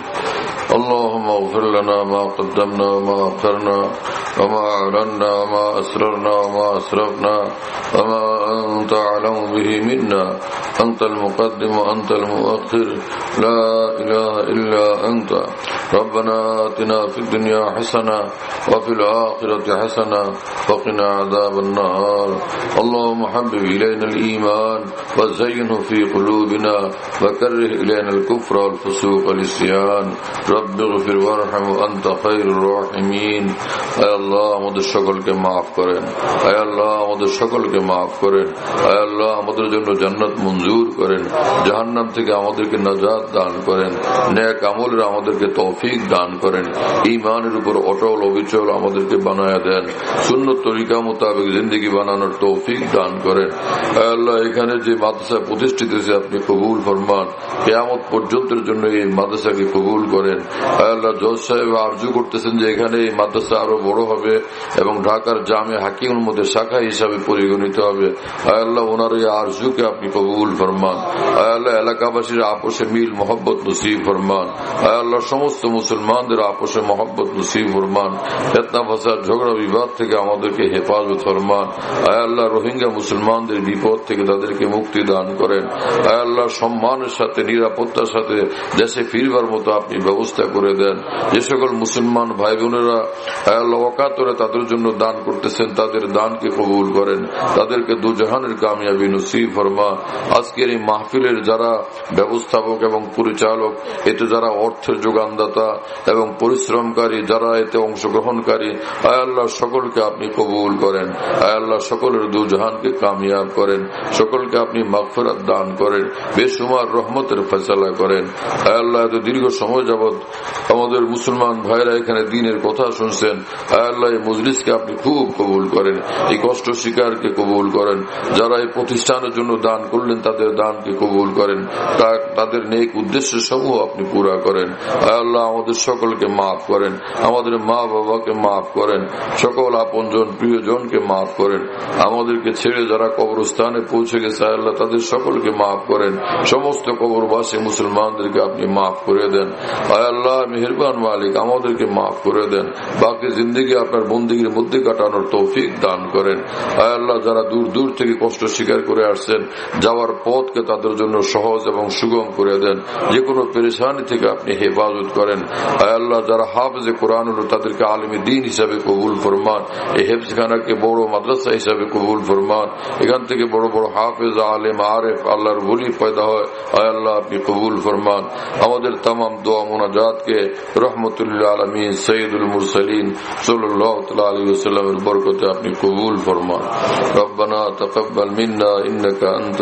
S2: اللهم اغفر لنا ما قدمنا وما أخرنا وما أعلنا وما أسررنا وما أسرفنا وما أنت أعلم به منا. أنت المقدم وأنت المؤخر، لا إله إلا أنت. ربنا آتنا في الدنيا حسنة وفي الآخرة حسنة وقنا عذاب النار. اللهم حبب إلينا الإيمان وزينه في قلوبنا وكره إلينا الكفر والفسوق والعصيان. رب اغفر وارحم وأنت خير الراحمين. اے اللہ আমাদের সকলকে মাফ করেন, اے আল্লাহ আমাদের সকলকে মাফ করেন, اے আল্লাহ আমাদের জন্য জান্নাত মঞ্জুর করেন, জাহান্নাম থেকে আমাদেরকে নাজাত দান করেন, নেক আমলের আমাদেরকে তৌফিক দান করেন, ঈমানের উপর অটল অবিচল আমাদেরকে বানায়া দেন, সুন্নত তরিকা মোতাবেক জিন্দেগি বানানোর তৌফিক দান করেন। اے আল্লাহ এখানে যে মাদ্রাসা প্রতিষ্ঠিত হয়েছে আপনি কবুল ফরমান, কিয়ামত পর্যন্তের জন্য এই মাদ্রাসাকে কবুল করেন। اے আল্লাহ জজ সাহেব আরজু করতেছেন যে এখানে এই মাদ্রাসা আরো বড় হবে এবং ঢাকার জামে হাকিমের মধ্যে শাখা হিসাবে পরিগণিত হবে। আয় আল্লাহ ওনার এই আরজুকে আপনি কবুল ফরমান। আয় আল্লাহ এলাকাবাসীর আপোষে মিল মোহব্বত নসিব ফরমান। আয় আল্লাহ সমস্ত মুসলমানদের আপোষে মোহব্বত নসিব ফরমান। ফিতনা ফাসাদ ঝগড়া বিবাদ থেকে আমাদেরকে হেফাজত ফরমান। আয় আল্লাহ রোহিঙ্গা মুসলমানদের বিপদ থেকে তাদেরকে মুক্তি দান করেন। আয় আল্লাহ সম্মানের সাথে নিরাপত্তার সাথে দেশে ফিরবার মতো আপনি ব্যবস্থা করে দেন। যে সকল মুসলমান ভাই বোনেরা আয় আল্লাহ ওয়াকাতরে তাদের জন্য দান করতেছেন তাদের দানকে কবুল করেন, তাদেরকে দুজাহানের কামিয়াবি নসিব ফরমান। আজকের এই মাহফিলের যারা ব্যবস্থাপক এবং পরিচালক, এতে যারা অর্থের যোগানদাতা এবং পরিশ্রমকারী, যারা এতে অংশগ্রহণকারী, আয় আল্লাহ সকলকে আপনি কবুল করেন। আয় আল্লাহ সকলের দুজাহানকে কামিয়াব করেন, সকলকে আপনি মাগফিরাত দান করেন, বেশুমার রহমতের ফয়সালা করেন। আয় আল্লাহ এত দীর্ঘ সময় যাবৎ আমাদের মুসলমান ভাইরা এখানে দ্বীনের কথা শুনছেন, আয় আল্লাহ এই মজলিসকে আপনি খুব কবুল করেন, এই কষ্ট শিকারকে কবুল করেন, যারা এই প্রতিষ্ঠানের জন্য দান করলেন তাদের দানকে কবুল করেন, তাদের নেক উদ্দেশ্য সমূহ আপনি পুরা করেন। আয় আল্লাহ আমাদের সকলকে মাফ করেন, আমাদের মা বাবাকে মাফ করেন, সকল আপনজন প্রিয়জনকে মাফ করেন, আমাদেরকে ছেড়ে যারা কবরস্থানে পৌঁছে গেছে আয় আল্লাহ তাদের সকলকে মাফ করেন, সমস্ত কবরবাসী মুসলমানদেরকে আপনি মাফ করে দেন। আয় আল্লাহ মেহেরবান মালিক আমাদেরকে মাফ করে দেন, বাকি জিন্দগি আপনার বন্দিগির মধ্যে কাটানোর তৌফিক দান করেন। আয় আল্লাহ যারা দূর দূর থেকে কষ্ট স্বীকার করে আসছেন যাওয়ার পথকে তাদের জন্য সহজ এবং সুগম করে দেন, যে কোনো পেরেশানি থেকে আপনি হেফাজত করেন। আয় আল্লাহ যারা হাফেজে কোরআন হলো তাদেরকে আলিমে দ্বীন হিসাবে কবুল ফরমান, এই হেফজখানাকে বড় মাদ্রাসা হিসাবে কবুল ফরমান, এখান থেকে বড় বড় হাফেজ আলেম আরেফ আল্লাহর ওলি পয়দা হয়, আয় আল্লাহ আপনি কবুল ফরমান। আমাদের तमाम দোয়া মুনাজাতকে রহমতুল্লাহ আলামিন সৈয়দুল মুরসালিন সাল্লাল্লাহু তাআলা আলাইহি ওয়াসাল্লামের বরকতে আপনি কবুল ফরমান। রব্বানা তাকাব্বাল মিন্না ইন্নাকা আনতাস সামিউল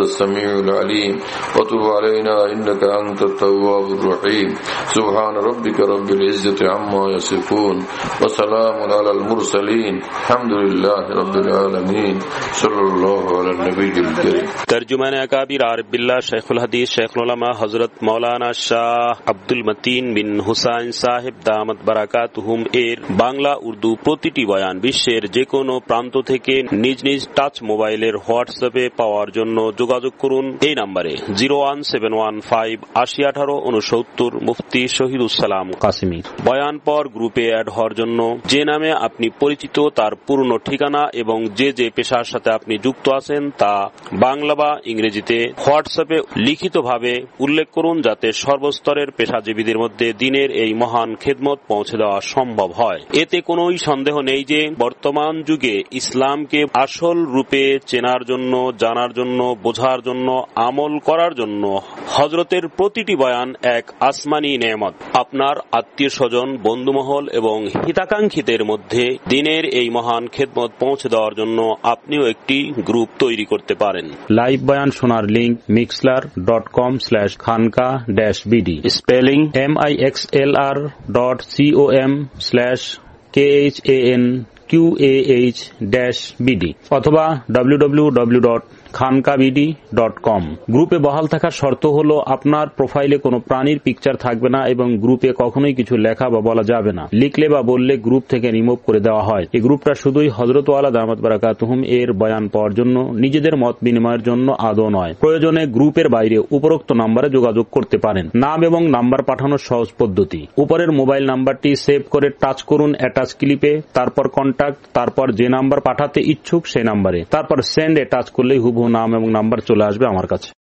S2: السميع العليم وتب علينا إنك أنت التواب الرحيم سبحان ربك رب العزة عما يصفون وسلام على المرسلين الحمد لله رب العالمين صلى الله على النبي الكريم
S1: তরজুমান আকাবির আরিফ বিল্লাহ শাইখুল হাদিস শাইখুল উলামা হযরত মাওলানা শাহ আব্দুল মতিন বিন হুসাইন সাহেব দামাত বারাকাতুহুম এর বাংলা উর্দু প্রতিটি বয়ান বিশ্বের যে কোনো প্রান্ত থেকে নিজ নিজ টাচ মোবাইলের হোয়াটসঅ্যাপে পাওয়ার জন্য যোগাযোগ করুন এই নম্বরে 01715801869 মুফতি শহীদুসালাম কাসিমি। বয়ান পর গ্রুপে অ্যাড হওয়ার জন্য যে নামে আপনি পরিচিত তার পূর্ণ ঠিকানা এবং যে যে পেশার সাথে আপনি যুক্ত আছেন তা বাংলা বা ইংরেজিতে হোয়াটসঅ্যাপে লিখিতভাবে উল্লেখ করুন যাতে সর্বস্তরের পেশাজীবীদের মধ্যে দিনের এই মহান খেদমত পৌঁছে দেওয়া সম্ভব হয়। এতে কোন সন্দেহ নেই যে বর্তমান যুগে ইসলামকে আসল রূপে চেনার জন্য, জানার জন্য, বোঝার জন্য, আমল করার জন্য হযরতের প্রতিটি বয়ান এক আসমানী নেয়ামত। আপনার আত্মীয় স্বজন, বন্ধুমহল এবং হিতাকাঙ্ক্ষীদের মধ্যে দিনের এই মহান খেদমত পৌঁছে দেওয়ার জন্য আপনিও একটি গ্রুপ তৈরি করতে পারেন। লাইভ বয়ান শোনার লিংক mixler.com/khanka-bd স্পেলিং mixlr.com/khanqah-bd অথবা www.khankabd.com। গ্রুপে বহাল থাকার শর্ত হল আপনার প্রোফাইলে কোনো প্রাণীর পিকচার থাকবে না এবং গ্রুপে কখনোই কিছু লেখা বা বলা যাবে না। লিখলে বা বললে গ্রুপ থেকে রিমুভ করে দেওয়া হয়। এই গ্রুপটা শুধুই হযরত ওয়ালা দামাত বারাকাতুহুম এর বয়ান পাওয়ার জন্য, নিজেদের মত বিনিময়ের জন্য আদৌ নয়। প্রয়োজনে গ্রুপের বাইরে উপরোক্ত নম্বরে যোগাযোগ করতে পারেন। নাম এবং নাম্বার পাঠানোর সহজ পদ্ধতি: উপরের মোবাইল নাম্বারটি সেভ করে টাচ করুন অ্যাটাচ ক্লিপে, তারপর কন্টাক্ট, তারপর যে নাম্বার পাঠাতে ইচ্ছুক সেই নাম্বারে, তারপর সেন্ড এ টাচ করলেই হুবহু নাম এবং নাম্বার চলে আসবে আমার কাছে।